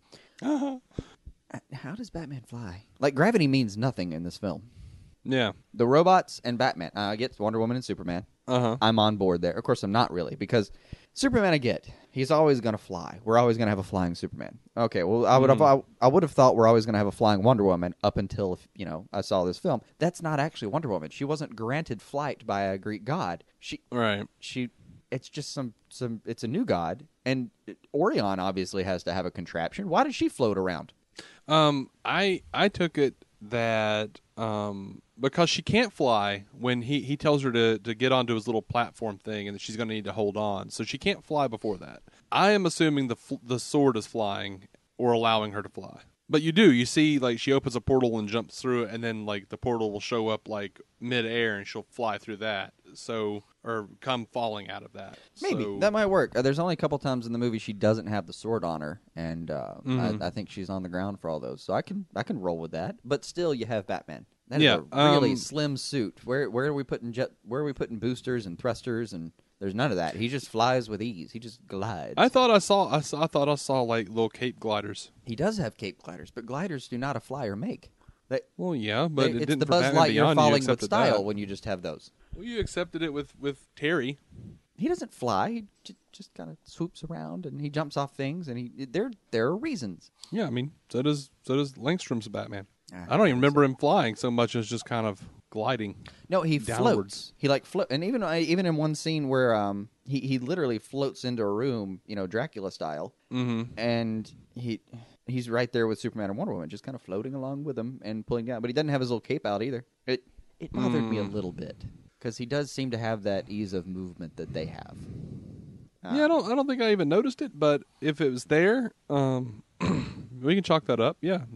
[SPEAKER 2] how does Batman fly? Like, gravity means nothing in this film.
[SPEAKER 1] Yeah.
[SPEAKER 2] The robots and Batman. I get Wonder Woman and Superman.
[SPEAKER 1] Uh-huh.
[SPEAKER 2] I'm on board there. Of course, I'm not really, because Superman I get. He's always going to fly. We're always going to have a flying Superman. Okay, well, I would have thought we're always going to have a flying Wonder Woman up until, I saw this film. That's not actually Wonder Woman. She wasn't granted flight by a Greek god.
[SPEAKER 1] Right.
[SPEAKER 2] It's just it's a new god, and Orion obviously has to have a contraption. Why does she float around?
[SPEAKER 1] I took it that because she can't fly when he tells her to get onto his little platform thing and that she's going to need to hold on. So she can't fly before that. I am assuming the sword is flying or allowing her to fly. But you see, like, she opens a portal and jumps through it, and then, like, the portal will show up, like, mid-air, and she'll fly through that. So, or come falling out of that.
[SPEAKER 2] Maybe.
[SPEAKER 1] So,
[SPEAKER 2] That might work. There's only a couple times in the movie she doesn't have the sword on her, and I think she's on the ground for all those. So I can roll with that. But still, you have Batman. That is a really slim suit. Where are we putting boosters and thrusters, and there's none of that. He just flies with ease. He just glides.
[SPEAKER 1] I thought I saw like little cape gliders.
[SPEAKER 2] He does have cape gliders, but gliders do not a flyer make.
[SPEAKER 1] Well, yeah, but it
[SPEAKER 2] it's
[SPEAKER 1] didn't
[SPEAKER 2] the
[SPEAKER 1] for
[SPEAKER 2] Buzz
[SPEAKER 1] Batman
[SPEAKER 2] Lightyear
[SPEAKER 1] Beyond, you
[SPEAKER 2] falling with
[SPEAKER 1] accepted
[SPEAKER 2] style
[SPEAKER 1] that.
[SPEAKER 2] when you just have those.
[SPEAKER 1] Well, you accepted it with Terry.
[SPEAKER 2] He doesn't fly. He just kind of swoops around and he jumps off things. And there are reasons.
[SPEAKER 1] Yeah, I mean, so does Langstrom's Batman.
[SPEAKER 2] Ah,
[SPEAKER 1] I don't even remember him flying so much as just kind of gliding.
[SPEAKER 2] No, he
[SPEAKER 1] downwards.
[SPEAKER 2] floats. He like float, and even in one scene where he literally floats into a room, Dracula style, and he's right there with Superman and Wonder Woman, just kind of floating along with him and pulling down. But he doesn't have his little cape out either. It bothered me a little bit because he does seem to have that ease of movement that they have.
[SPEAKER 1] Yeah, I don't think I even noticed it, but if it was there, we can chalk that up. Yeah,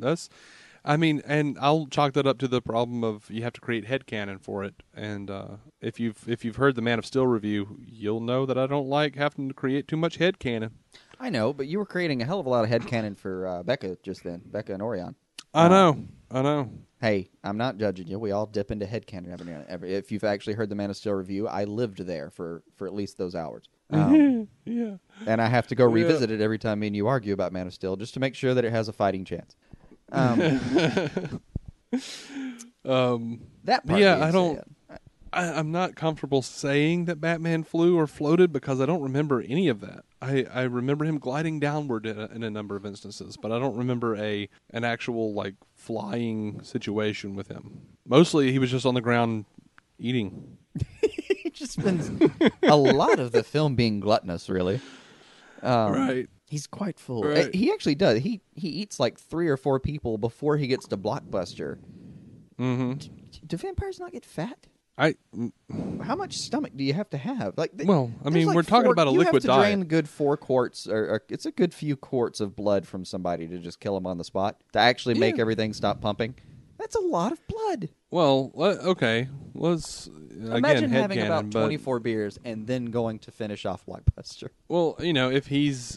[SPEAKER 1] and I'll chalk that up to the problem of you have to create headcanon for it. And if you've heard the Man of Steel review, you'll know that I don't like having to create too much headcanon.
[SPEAKER 2] I know, but you were creating a hell of a lot of headcanon for Becca just then. Becca and Orion.
[SPEAKER 1] I know.
[SPEAKER 2] Hey, I'm not judging you. We all dip into headcanon every now and then. If you've actually heard the Man of Steel review, I lived there for at least those hours.
[SPEAKER 1] Yeah.
[SPEAKER 2] And I have to go revisit it every time me and you argue about Man of Steel just to make sure that it has a fighting chance. That part
[SPEAKER 1] Yeah,
[SPEAKER 2] being
[SPEAKER 1] I don't.
[SPEAKER 2] said,
[SPEAKER 1] I'm not comfortable saying that Batman flew or floated because I don't remember any of that. I remember him gliding downward in a number of instances, but I don't remember an actual like flying situation with him. Mostly he was just on the ground eating.
[SPEAKER 2] He just spends a lot of the film being gluttonous, really.
[SPEAKER 1] Right.
[SPEAKER 2] He's quite full.
[SPEAKER 1] Right.
[SPEAKER 2] He actually does. He eats like 3 or 4 people before he gets to Blockbuster.
[SPEAKER 1] Mm-hmm.
[SPEAKER 2] Do vampires not get fat?
[SPEAKER 1] I
[SPEAKER 2] How much stomach do you have to have? Like,
[SPEAKER 1] Well, I
[SPEAKER 2] there's
[SPEAKER 1] mean,
[SPEAKER 2] like
[SPEAKER 1] we're talking about a
[SPEAKER 2] you
[SPEAKER 1] liquid
[SPEAKER 2] have to
[SPEAKER 1] diet.
[SPEAKER 2] drain a good 4 quarts, or it's a good few quarts of blood from somebody to just kill him on the spot to actually make
[SPEAKER 1] Yeah.
[SPEAKER 2] everything stop pumping. That's a lot of blood.
[SPEAKER 1] Well, okay. Let's
[SPEAKER 2] Imagine
[SPEAKER 1] again
[SPEAKER 2] having
[SPEAKER 1] headcanon,
[SPEAKER 2] about
[SPEAKER 1] but
[SPEAKER 2] 24 beers and then going to finish off Blockbuster.
[SPEAKER 1] well, if he's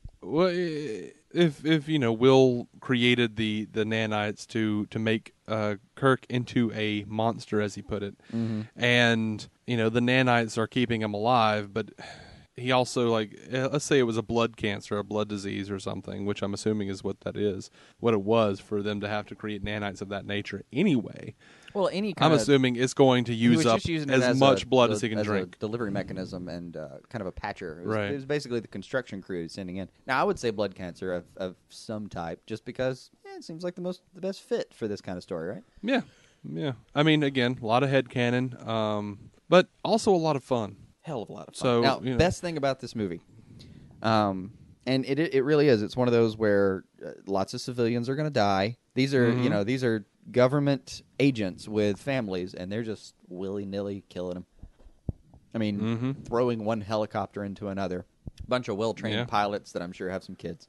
[SPEAKER 1] if Will created the nanites to make Kirk into a monster, as he put it, and the nanites are keeping him alive, but he also, like, let's say it was a blood cancer, a blood disease or something, which I'm assuming is what that is, what it was for them to have to create nanites of that nature anyway.
[SPEAKER 2] Well, any
[SPEAKER 1] I'm
[SPEAKER 2] kind of
[SPEAKER 1] assuming it's going to
[SPEAKER 2] he
[SPEAKER 1] use
[SPEAKER 2] was
[SPEAKER 1] up
[SPEAKER 2] just using it
[SPEAKER 1] as much blood as he can
[SPEAKER 2] a
[SPEAKER 1] drink.
[SPEAKER 2] delivery mechanism and kind of a patcher. It was,
[SPEAKER 1] Right.
[SPEAKER 2] It was basically the construction crew sending in. Now, I would say blood cancer of some type, just because it seems like the best fit for this kind of story, right?
[SPEAKER 1] Yeah. I mean, again, a lot of headcanon, but also a lot of fun.
[SPEAKER 2] Hell of a lot of fun.
[SPEAKER 1] So,
[SPEAKER 2] now, best thing about this movie, and it really is. It's one of those where lots of civilians are going to die. These are these are government agents with families, and they're just willy-nilly killing them. I mean, throwing one helicopter into another. A bunch of well-trained pilots that I'm sure have some kids.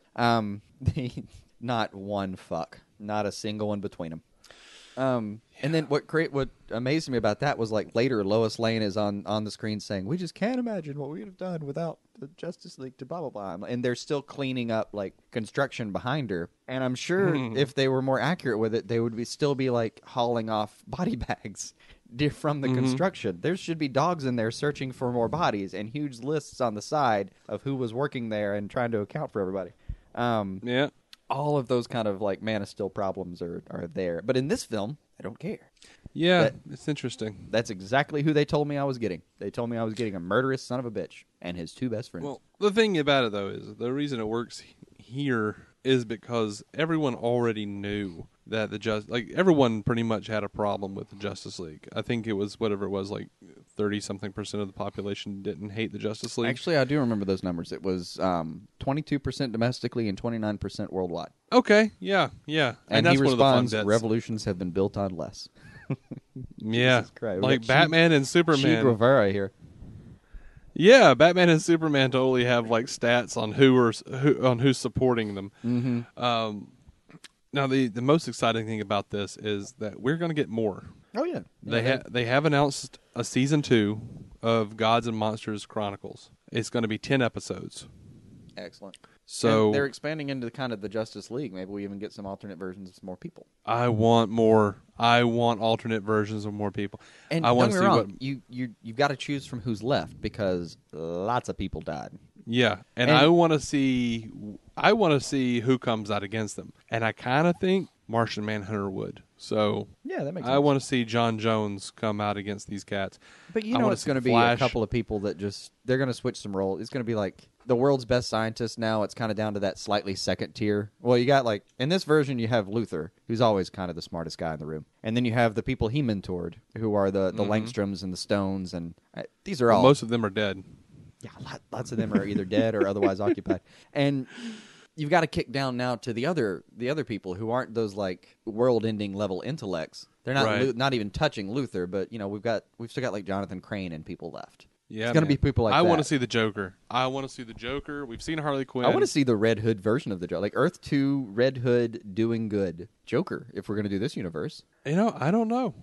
[SPEAKER 2] Not one fuck. Not a single one between them. And then what amazed me about that was, like, later Lois Lane is on the screen saying, "We just can't imagine what we would have done without the Justice League to blah blah blah," and they're still cleaning up like construction behind her. And I'm sure if they were more accurate with it, they would still be like hauling off body bags from the construction. There should be dogs in there searching for more bodies and huge lists on the side of who was working there and trying to account for everybody.
[SPEAKER 1] Yeah.
[SPEAKER 2] All of those kind of like Man of Steel problems are there. But in this film, I don't care.
[SPEAKER 1] Yeah, it's interesting.
[SPEAKER 2] That's exactly who they told me I was getting. They told me I was getting a murderous son of a bitch and his 2 best friends.
[SPEAKER 1] Well, the thing about it, though, is the reason it works here is because everyone already knew that everyone pretty much had a problem with the Justice League. I think it was whatever it was, like 30-something% of the population didn't hate the Justice League.
[SPEAKER 2] Actually, I do remember those numbers. It was 22% domestically and 29% worldwide.
[SPEAKER 1] Okay, yeah.
[SPEAKER 2] And
[SPEAKER 1] that's
[SPEAKER 2] he
[SPEAKER 1] one of the fun
[SPEAKER 2] responds,
[SPEAKER 1] bits.
[SPEAKER 2] revolutions have been built on less.
[SPEAKER 1] Yeah,
[SPEAKER 2] Jesus Christ. We
[SPEAKER 1] like
[SPEAKER 2] got
[SPEAKER 1] Batman and
[SPEAKER 2] Che
[SPEAKER 1] Superman.
[SPEAKER 2] Guevara here.
[SPEAKER 1] Yeah, Batman and Superman totally have like stats on who's supporting them.
[SPEAKER 2] Mm-hmm.
[SPEAKER 1] Now, the most exciting thing about this is that we're going to get more.
[SPEAKER 2] Oh, yeah.
[SPEAKER 1] They have announced a season 2 of Gods and Monsters Chronicles. It's going to be 10 episodes.
[SPEAKER 2] Excellent.
[SPEAKER 1] So
[SPEAKER 2] and they're expanding into kind of the Justice League. Maybe we even get some alternate versions of some more people.
[SPEAKER 1] I want more. I want alternate versions of more people.
[SPEAKER 2] And
[SPEAKER 1] I want
[SPEAKER 2] don't
[SPEAKER 1] to
[SPEAKER 2] get me
[SPEAKER 1] see
[SPEAKER 2] wrong, you've got to choose from who's left because lots of people died.
[SPEAKER 1] Yeah, and I want to see who comes out against them. And I kind of think Martian Manhunter would. So
[SPEAKER 2] Yeah, that makes sense.
[SPEAKER 1] I want to see John Jones come out against these cats.
[SPEAKER 2] But you
[SPEAKER 1] I
[SPEAKER 2] know
[SPEAKER 1] wanna
[SPEAKER 2] it's
[SPEAKER 1] see
[SPEAKER 2] going to be a
[SPEAKER 1] Flash.
[SPEAKER 2] couple of people that they're going to switch some roles. It's going to be like the world's best scientist now. It's kind of down to that slightly second tier. Well, you got like, in this version, you have Luthor, who's always kind of the smartest guy in the room. And then you have the people he mentored, who are the Langstroms and the Stones. And these are all...
[SPEAKER 1] Most of them are dead.
[SPEAKER 2] Yeah, lots of them are either dead or otherwise occupied. And you've got to kick down now to the other people who aren't those like world-ending level intellects. They're not
[SPEAKER 1] Right.
[SPEAKER 2] not even touching Luthor, but we've still got like Jonathan Crane and people left.
[SPEAKER 1] Yeah,
[SPEAKER 2] It's going to be people like
[SPEAKER 1] I
[SPEAKER 2] that.
[SPEAKER 1] want to see the Joker. We've seen Harley Quinn.
[SPEAKER 2] I want to see the Red Hood version of the Joker, like Earth 2 Red Hood doing good Joker. If we're going to do this universe,
[SPEAKER 1] I don't know.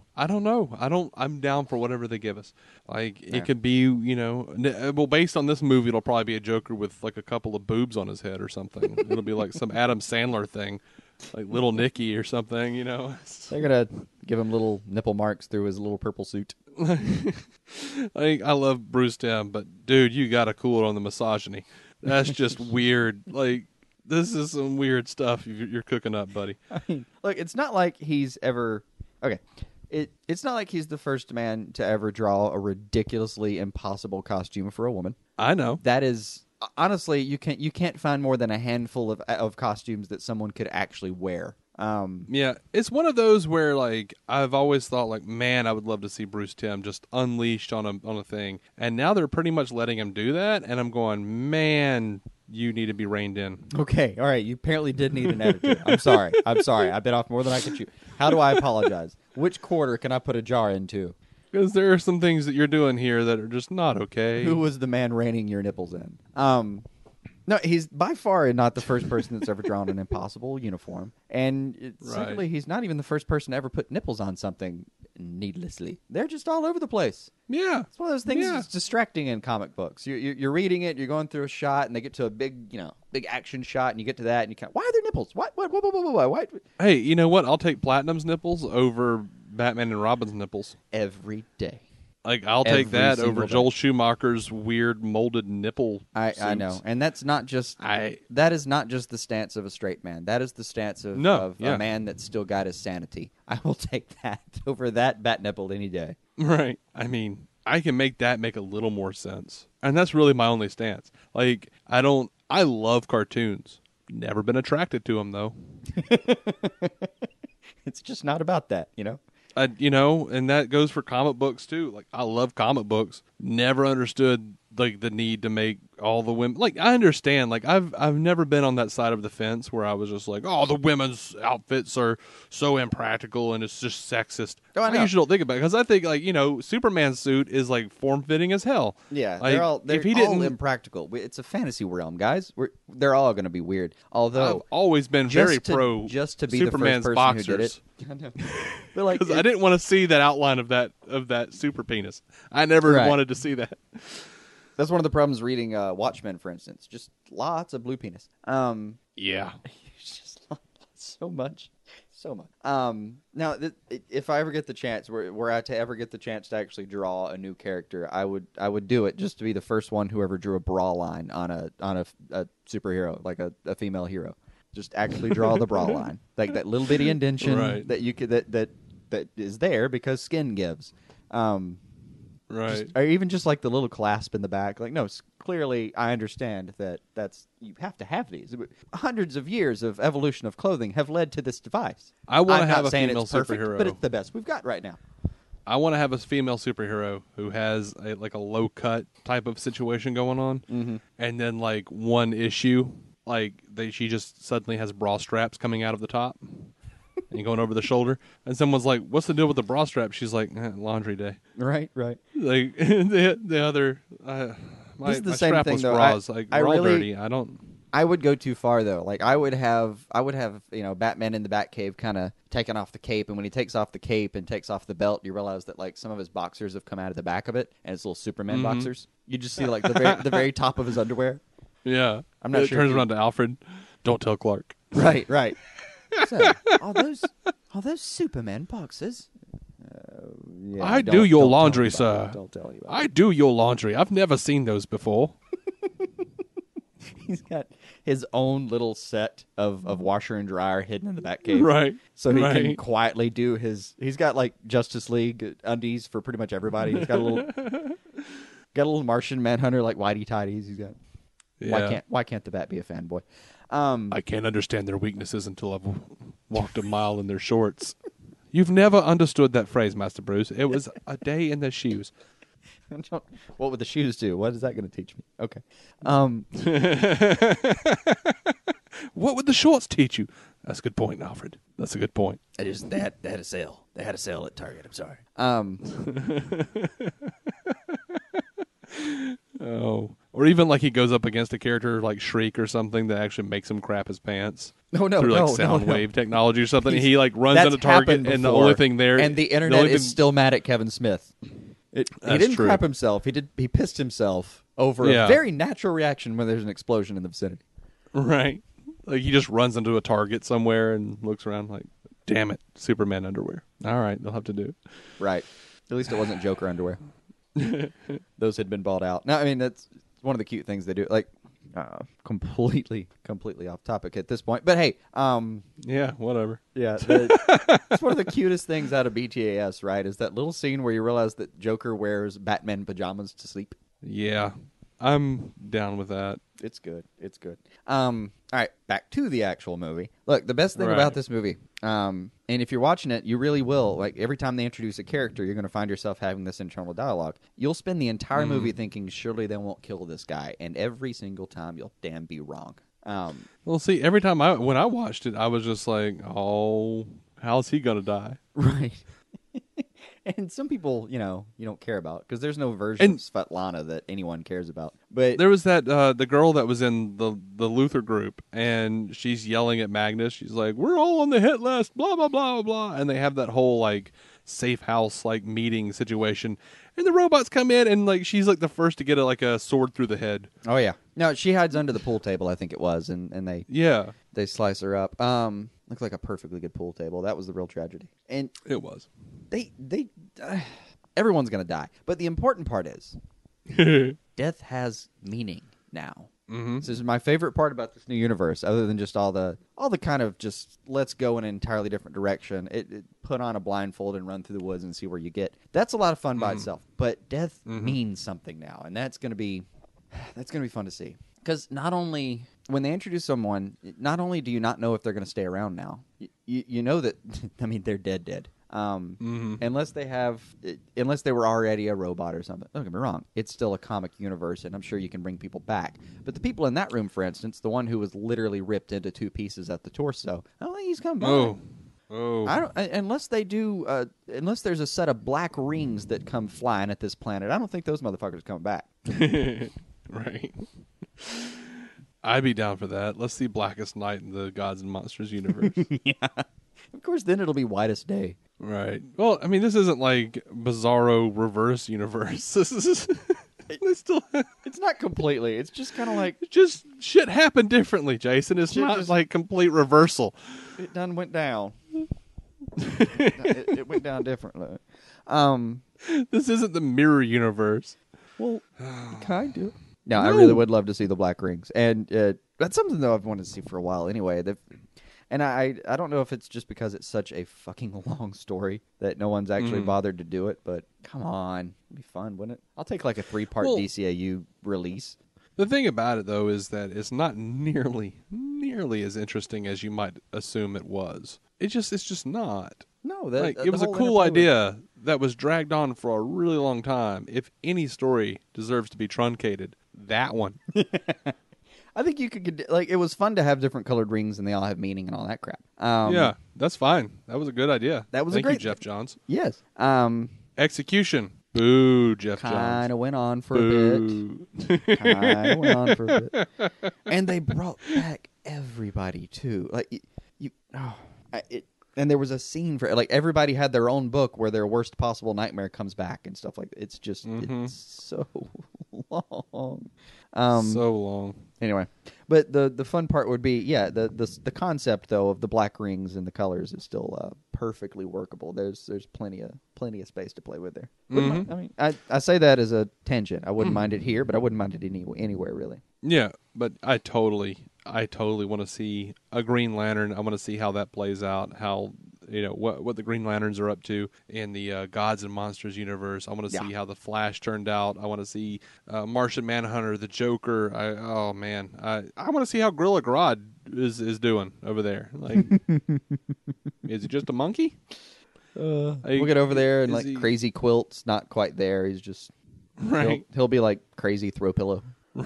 [SPEAKER 1] I'm down for whatever they give us. Like
[SPEAKER 2] Yeah.
[SPEAKER 1] it could be, based on this movie, it'll probably be a Joker with like a couple of boobs on his head or something. It'll be like some Adam Sandler thing, like Little Nicky or something.
[SPEAKER 2] they're going to give him little nipple marks through his little purple suit.
[SPEAKER 1] I love Bruce Timm, but dude, you got to cool it on the misogyny. That's just weird. Like this is some weird stuff you're cooking up, buddy.
[SPEAKER 2] I mean, look, it's not like he's ever... Okay, It's not like he's the first man to ever draw a ridiculously impossible costume for a woman.
[SPEAKER 1] I know.
[SPEAKER 2] That is honestly, you can't find more than a handful of costumes that someone could actually wear.
[SPEAKER 1] Yeah, it's one of those where like I've always thought like, man, I would love to see Bruce Timm just unleashed on a thing, and now they're pretty much letting him do that, and I'm going, man, you need to be reined in.
[SPEAKER 2] Okay, all right. You apparently did need an editor. I'm sorry. I bit off more than I could chew. How do I apologize? Which quarter can I put a jar into?
[SPEAKER 1] Because there are some things that you're doing here that are just not okay.
[SPEAKER 2] Who was the man reining your nipples in? No, he's by far not the first person that's ever drawn an impossible uniform. And secondly, he's not even the first person to ever put nipples on something needlessly. They're just all over the place.
[SPEAKER 1] Yeah.
[SPEAKER 2] It's one of those things that's distracting in comic books. You're reading it, you're going through a shot, and they get to a big action shot, and you get to that, and you kind of, why are there nipples? What?
[SPEAKER 1] Hey, you know what? I'll take Platinum's nipples over Batman and Robin's nipples.
[SPEAKER 2] Every day.
[SPEAKER 1] Like, I'll take that over Joel Schumacher's weird molded nipple suits.
[SPEAKER 2] I know. And that's not just... that is not just the stance of a straight man. That is the stance of a man that's still got his sanity. I will take that over that bat nipple any day.
[SPEAKER 1] Right. I mean, I can make that make a little more sense. And that's really my only stance. Like, I love cartoons. Never been attracted to them, though.
[SPEAKER 2] It's just not about that, you know?
[SPEAKER 1] And that goes for comic books too. Like, I love comic books. Never understood like the need to make all the women. Like, I understand. Like, I've never been on that side of the fence where I was just like, oh, the women's outfits are so impractical and it's just sexist.
[SPEAKER 2] Oh, I know.
[SPEAKER 1] I usually don't think about it because I think like Superman's suit is like form fitting as hell.
[SPEAKER 2] Yeah,
[SPEAKER 1] like,
[SPEAKER 2] they're all impractical. It's a fantasy realm, guys. They're all going to be weird. Although
[SPEAKER 1] I've always been very pro
[SPEAKER 2] just to be
[SPEAKER 1] Superman's
[SPEAKER 2] the first person
[SPEAKER 1] boxers.
[SPEAKER 2] who did it. But like,
[SPEAKER 1] I didn't want to see that outline of that super penis. I never wanted to see that.
[SPEAKER 2] That's one of the problems reading Watchmen, for instance. Just lots of blue penis.
[SPEAKER 1] Yeah.
[SPEAKER 2] Just so much. Now, if I ever get the chance, were I to ever get the chance to actually draw a new character, I would do it just to be the first one who ever drew a bra line on a superhero, like a female hero. Just actually draw the bra line, like that little bitty indentation that you could that is there because skin gives.
[SPEAKER 1] Right.
[SPEAKER 2] Or even just like the little clasp in the back. Like, no, clearly I understand that's you have to have these. Hundreds of years of evolution of clothing have led to this device.
[SPEAKER 1] I want to have a
[SPEAKER 2] female
[SPEAKER 1] female superhero,
[SPEAKER 2] but it's the best we've got right now.
[SPEAKER 1] I want to have a female superhero who has a low cut type of situation going on, and then like one issue, like she just suddenly has bra straps coming out of the top. And going over the shoulder, and someone's like, "What's the deal with the bra strap?" She's like, "Laundry day."
[SPEAKER 2] Right.
[SPEAKER 1] Like the other, my
[SPEAKER 2] the same
[SPEAKER 1] strapless
[SPEAKER 2] thing, though.
[SPEAKER 1] bras, we're all dirty.
[SPEAKER 2] I would go too far though. Like I would have Batman in the Batcave kind of taking off the cape, and when he takes off the cape and takes off the belt, you realize that like some of his boxers have come out of the back of it, and it's little Superman boxers. You just see like the very top of his underwear.
[SPEAKER 1] Yeah,
[SPEAKER 2] I'm not sure.
[SPEAKER 1] Turns around to Alfred. Don't tell Clark.
[SPEAKER 2] Right. So, all those Superman boxes. Yeah,
[SPEAKER 1] I do your
[SPEAKER 2] don't
[SPEAKER 1] laundry,
[SPEAKER 2] sir.
[SPEAKER 1] Don't
[SPEAKER 2] tell you.
[SPEAKER 1] I do your laundry. I've never seen those before.
[SPEAKER 2] He's got his own little set of washer and dryer hidden in the Batcave.
[SPEAKER 1] Right.
[SPEAKER 2] So he can quietly do his... He's got, like, Justice League undies for pretty much everybody. He's got a little Martian Manhunter, like, whitey-tidies. He's got...
[SPEAKER 1] Yeah.
[SPEAKER 2] Why can't the Bat be a fanboy?
[SPEAKER 1] I can't understand their weaknesses until I've walked a mile in their shorts. You've never understood that phrase, Master Bruce. It was a day in their shoes.
[SPEAKER 2] What would the shoes do? What is that going to teach me? Okay.
[SPEAKER 1] What would the shorts teach you? That's a good point, Alfred. That's a good point.
[SPEAKER 2] They had a sale. They had a sale at Target. I'm sorry.
[SPEAKER 1] Oh. Or even like he goes up against a character like Shriek or something that actually makes him crap his pants.
[SPEAKER 2] No,
[SPEAKER 1] through like sound wave technology or something. He like runs into Target and the only thing there...
[SPEAKER 2] And the internet is still mad at Kevin Smith. He didn't crap himself. He pissed himself over a very natural reaction when there's an explosion in the vicinity.
[SPEAKER 1] Right. Like he just runs into a Target somewhere and looks around like, damn it, Superman underwear. All right, they'll have to do it.
[SPEAKER 2] Right. At least it wasn't Joker underwear. Those had been bought out. No, I mean, that's one of the cute things they do. Like, completely off topic at this point. But hey,
[SPEAKER 1] Yeah, whatever.
[SPEAKER 2] yeah, it's one of the cutest things out of BTAS, right? Is that little scene where you realize that Joker wears Batman pajamas to sleep.
[SPEAKER 1] Yeah, I'm down with that.
[SPEAKER 2] It's good. It's good. All right, back to the actual movie. Look, the best thing
[SPEAKER 1] Right.
[SPEAKER 2] about this movie, and if you're watching it, you really will. Like every time they introduce a character, you're going to find yourself having this internal dialogue. You'll spend the entire movie thinking, surely they won't kill this guy, and every single time you'll damn be wrong.
[SPEAKER 1] Well, see, every time when I watched it, I was just like, oh, how's he gonna die?
[SPEAKER 2] Right. And some people, you don't care about because there's no version of Svetlana that anyone cares about. But
[SPEAKER 1] There was that the girl that was in the Luther group, and she's yelling at Magnus. She's like, "We're all on the hit list," blah blah blah blah, and they have that whole like safe house like meeting situation, and the robots come in, and like she's like the first to get a sword through the head.
[SPEAKER 2] oh yeah, no, she hides under the pool table, I think it was, and they
[SPEAKER 1] Yeah,
[SPEAKER 2] slice her up. Looks like a perfectly good pool table. That was the real tragedy. And
[SPEAKER 1] it was.
[SPEAKER 2] they everyone's gonna die. But the important part is death has meaning now.
[SPEAKER 1] Mm-hmm.
[SPEAKER 2] This is my favorite part about this new universe, other than just all the kind of just let's go in an entirely different direction. It put on a blindfold and run through the woods and see where you get. That's a lot of fun by itself. But death means something now, and that's gonna be fun to see. Because not only when they introduce someone, not only do you not know if they're going to stay around now, you know that I mean they're dead. Unless they were already a robot or something. Don't get me wrong, it's still a comic universe, and I'm sure you can bring people back. But the people in that room, for instance, the one who was literally ripped into two pieces at the torso, I don't think he's coming back.
[SPEAKER 1] Oh,
[SPEAKER 2] I don't unless they do. Unless there's a set of black rings that come flying at this planet. I don't think those motherfuckers come back.
[SPEAKER 1] right. I'd be down for that. Let's see Blackest Night in the Gods and Monsters universe.
[SPEAKER 2] Yeah. Of course, then it'll be Whitest Day.
[SPEAKER 1] Right. Well, I mean, this isn't like Bizarro reverse universe. This is.
[SPEAKER 2] It's not completely. It's just kind of like
[SPEAKER 1] Just shit happened differently, Jason. It's
[SPEAKER 2] Shit
[SPEAKER 1] not
[SPEAKER 2] just-
[SPEAKER 1] like complete reversal.
[SPEAKER 2] it done went down. it went down differently.
[SPEAKER 1] This isn't the mirror universe.
[SPEAKER 2] Well, kind of. No, I really would love to see the black rings, and that's something though I've wanted to see for a while. Anyway, and I don't know if it's just because it's such a fucking long story that no one's actually bothered to do it. But come on, it'd be fun, wouldn't it? I'll take like a 3-part DCAU release.
[SPEAKER 1] The thing about it, though, is that it's not nearly as interesting as you might assume it was. It's just not.
[SPEAKER 2] No,
[SPEAKER 1] It was a cool idea that was dragged on for a really long time. If any story deserves to be truncated, that one.
[SPEAKER 2] I think you could it was fun to have different colored rings and they all have meaning and all that crap.
[SPEAKER 1] Yeah, that's fine. That was a good idea.
[SPEAKER 2] That was
[SPEAKER 1] Thank
[SPEAKER 2] a great
[SPEAKER 1] you, Jeff Johns.
[SPEAKER 2] Yes.
[SPEAKER 1] Execution. Boo, Jeff Johns.
[SPEAKER 2] Kind of went on for a bit. Kind of went on for a bit. And they brought back everybody too. And there was a scene for like everybody had their own book where their worst possible nightmare comes back and stuff like that. It's just it's so long.
[SPEAKER 1] So long.
[SPEAKER 2] Anyway, but the fun part would be the concept though of the black rings and the colors is still perfectly workable. There's plenty of space to play with there. I mean, I say that as a tangent. I wouldn't mind it here, but I wouldn't mind it anywhere really.
[SPEAKER 1] Yeah, but I totally want to see a Green Lantern. I want to see how that plays out. How what the Green Lanterns are up to in the Gods and Monsters universe. I want to see how the Flash turned out. I want to see Martian Manhunter, the Joker. I want to see how Gorilla Grodd is doing over there. Like, is he just a monkey?
[SPEAKER 2] We'll get over there and like Crazy Quilt's not quite there. He's just
[SPEAKER 1] right.
[SPEAKER 2] He'll be like Crazy Throw Pillow.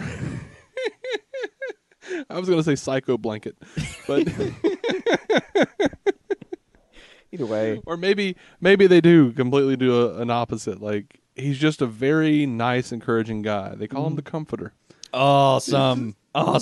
[SPEAKER 1] I was going to say Psycho Blanket, but
[SPEAKER 2] either way,
[SPEAKER 1] or maybe they do completely do an opposite. Like he's just a very nice, encouraging guy. They call him the Comforter.
[SPEAKER 2] Awesome.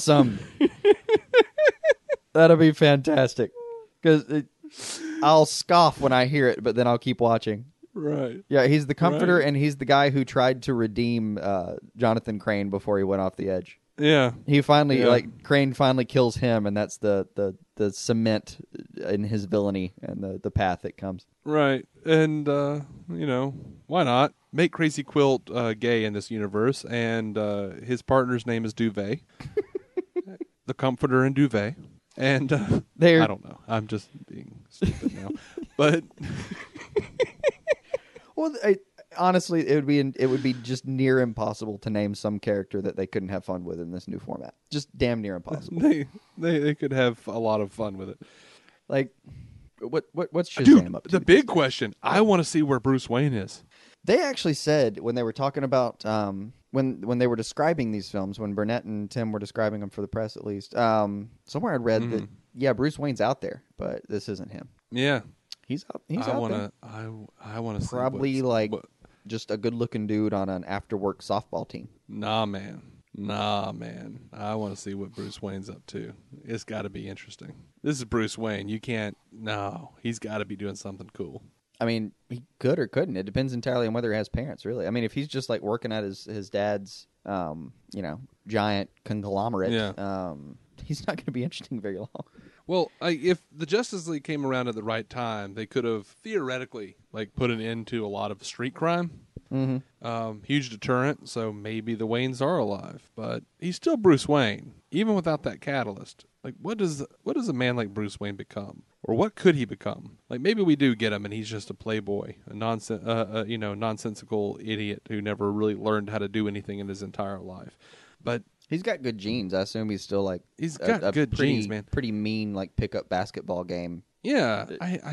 [SPEAKER 2] That'll be fantastic. Because I'll scoff when I hear it, but then I'll keep watching.
[SPEAKER 1] Right.
[SPEAKER 2] Yeah, he's the Comforter, and he's the guy who tried to redeem Jonathan Crane before he went off the edge.
[SPEAKER 1] Yeah.
[SPEAKER 2] He finally, Crane finally kills him, and that's the cement in his villainy and the path it comes.
[SPEAKER 1] Right. And, why not? Make Crazy Quilt gay in this universe, and his partner's name is Duvet. the comforter and duvet. And
[SPEAKER 2] They're-
[SPEAKER 1] I don't know. I'm just being stupid now. But
[SPEAKER 2] Well, honestly, it would be just near impossible to name some character that they couldn't have fun with in this new format. Just damn near impossible.
[SPEAKER 1] they could have a lot of fun with it.
[SPEAKER 2] Like, what's Shazam
[SPEAKER 1] Dude,
[SPEAKER 2] up to?
[SPEAKER 1] the big question, I want to see where Bruce Wayne is.
[SPEAKER 2] They actually said when they were talking about when they were describing these films, when Burnett and Tim were describing them for the press, at least somewhere I'd read that Bruce Wayne's out there, but this isn't him.
[SPEAKER 1] Yeah.
[SPEAKER 2] He's out there.
[SPEAKER 1] I want to see
[SPEAKER 2] Probably just a good-looking dude on an after-work softball team.
[SPEAKER 1] Nah, man. I want to see what Bruce Wayne's up to. It's got to be interesting. This is Bruce Wayne. You can't. No, he's got to be doing something cool.
[SPEAKER 2] I mean, he could or couldn't. It depends entirely on whether he has parents, really. I mean, if he's just like working at his dad's, giant conglomerate, he's not going to be interesting very long.
[SPEAKER 1] Well, if the Justice League came around at the right time, they could have theoretically put an end to a lot of street crime. Mm-hmm. Huge deterrent, so maybe the Waynes are alive, but he's still Bruce Wayne, even without that catalyst. What does a man like Bruce Wayne become, or what could he become? Maybe we do get him, and he's just a playboy, a nonsensical idiot who never really learned how to do anything in his entire life, but.
[SPEAKER 2] He's got good genes. I assume he's still
[SPEAKER 1] he's got good genes, man.
[SPEAKER 2] Pretty mean, pickup basketball game.
[SPEAKER 1] Yeah,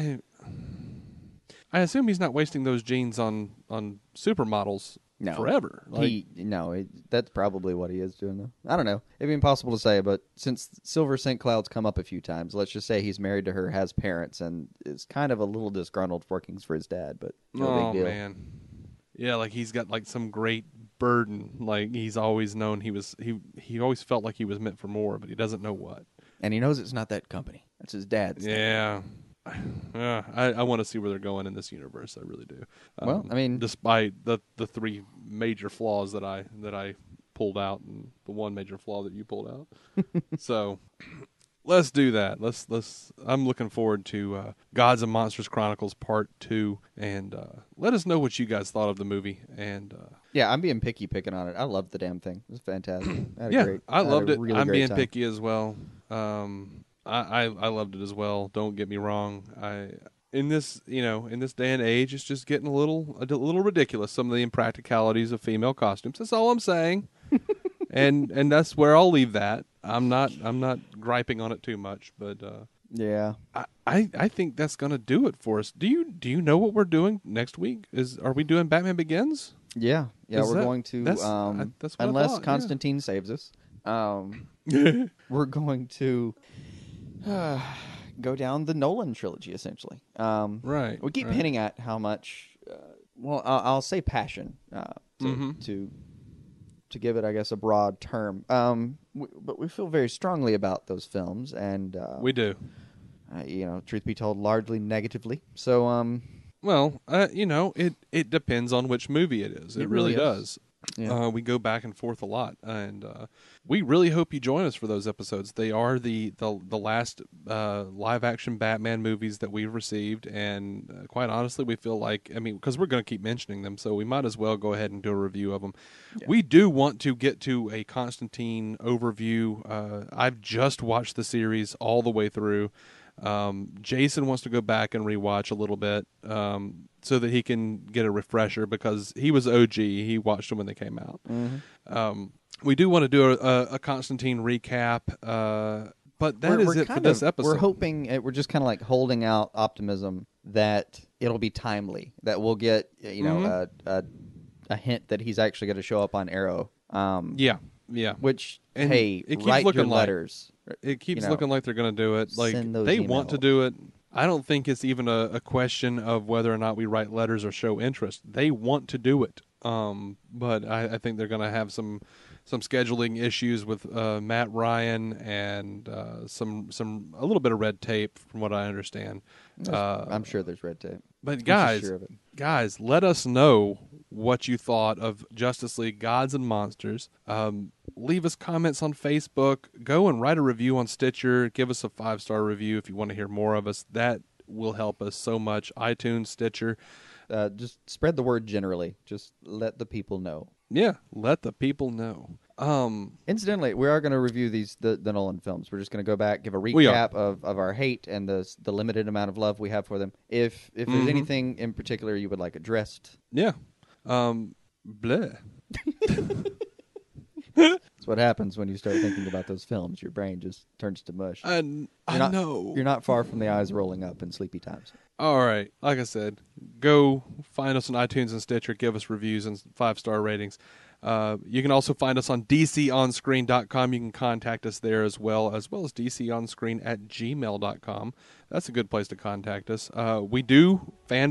[SPEAKER 1] I assume he's not wasting those genes on supermodels forever.
[SPEAKER 2] That's probably what he is doing though. I don't know. It'd be impossible to say, but since Silver St. Cloud's come up a few times, let's just say he's married to her, has parents, and is kind of a little disgruntled working for his dad. But no big deal.
[SPEAKER 1] Man, yeah, he's got some great burden. He's always known he always felt like he was meant for more, but he doesn't know what.
[SPEAKER 2] And he knows it's not that company. That's his dad's.
[SPEAKER 1] Yeah. I want to see where they're going in this universe. I really do.
[SPEAKER 2] Well, I mean,
[SPEAKER 1] despite the three major flaws that I pulled out, and the one major flaw that you pulled out. So let's do that. Let's. I'm looking forward to Gods and Monsters Chronicles Part 2, and let us know what you guys thought of the movie. And
[SPEAKER 2] yeah, I'm being picky picking on it. I loved the damn thing. It was fantastic.
[SPEAKER 1] I loved it.
[SPEAKER 2] Really
[SPEAKER 1] I'm being
[SPEAKER 2] time.
[SPEAKER 1] picky as well. I loved it as well. Don't get me wrong. In this day and age, it's just getting a little ridiculous. Some of the impracticalities of female costumes. That's all I'm saying. and that's where I'll leave that. I'm not griping on it too much, but
[SPEAKER 2] yeah.
[SPEAKER 1] I think that's gonna do it for us. Do you know what we're doing next week? Are we doing Batman Begins?
[SPEAKER 2] Yeah. We're going to
[SPEAKER 1] that's what
[SPEAKER 2] unless
[SPEAKER 1] I thought,
[SPEAKER 2] Constantine saves us. We're going to go down the Nolan trilogy, essentially.
[SPEAKER 1] Right.
[SPEAKER 2] We keep hinting at how much. I'll say passion to give it, I guess, a broad term. But we feel very strongly about those films, and
[SPEAKER 1] we do.
[SPEAKER 2] Truth be told, largely negatively. So,
[SPEAKER 1] well, it depends on which movie it is. It really does. Yeah. We go back and forth a lot, and we really hope you join us for those episodes. They are the last live-action Batman movies that we've received, and quite honestly, we feel because we're going to keep mentioning them, so we might as well go ahead and do a review of them. Yeah. We do want to get to a Constantine overview. I've just watched the series all the way through. Jason wants to go back and rewatch a little bit so that he can get a refresher, because he was OG. He watched them when they came out. Mm-hmm. We do want to do a Constantine recap, but that is it for this episode.
[SPEAKER 2] We're hoping, we're just kind of holding out optimism that it'll be timely, that we'll get a hint that he's actually going to show up on Arrow. Yeah. Which, and hey, it keeps write looking your letters.
[SPEAKER 1] It keeps looking like they're going to do it. They want to do it. I don't think it's even a question of whether or not we write letters or show interest. They want to do it. But I think they're going to have some scheduling issues with Matt Ryan and a little bit of red tape, from what I understand.
[SPEAKER 2] I'm sure there's red tape.
[SPEAKER 1] But guys, let us know what you thought of Justice League Gods and Monsters. Leave us comments on Facebook. Go and write a review on Stitcher. Give us a 5-star review if you want to hear more of us. That will help us so much. iTunes, Stitcher.
[SPEAKER 2] Just spread the word generally. Just let the people know.
[SPEAKER 1] Yeah, let the people know.
[SPEAKER 2] Incidentally, we are going to review the Nolan films. We're just going to go back, give a
[SPEAKER 1] We are.
[SPEAKER 2] recap of our hate and the limited amount of love we have for them. If there's anything in particular you would like addressed,
[SPEAKER 1] Yeah. Bleh.
[SPEAKER 2] that's what happens when you start thinking about those films. Your brain just turns to mush.
[SPEAKER 1] I
[SPEAKER 2] not-
[SPEAKER 1] know.
[SPEAKER 2] You're not far from the eyes rolling up in sleepy times.
[SPEAKER 1] All right. Like I said, go find us on iTunes and Stitcher. Give us reviews and 5-star ratings. You can also find us on dconscreen.com. You can contact us there as well as dconscreen@gmail.com. That's a good place to contact us. We do fan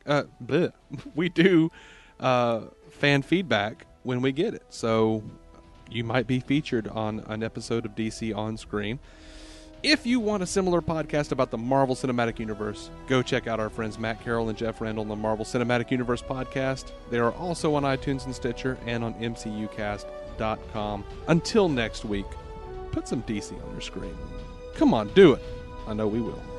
[SPEAKER 1] feedback when we get it. So you might be featured on an episode of DC On Screen. If you want a similar podcast about the Marvel Cinematic Universe, go check out our friends Matt Carroll and Jeff Randall on the Marvel Cinematic Universe podcast. They are also on iTunes and Stitcher and on MCUcast.com. Until next week, put some DC on your screen. Come on, do it. I know we will.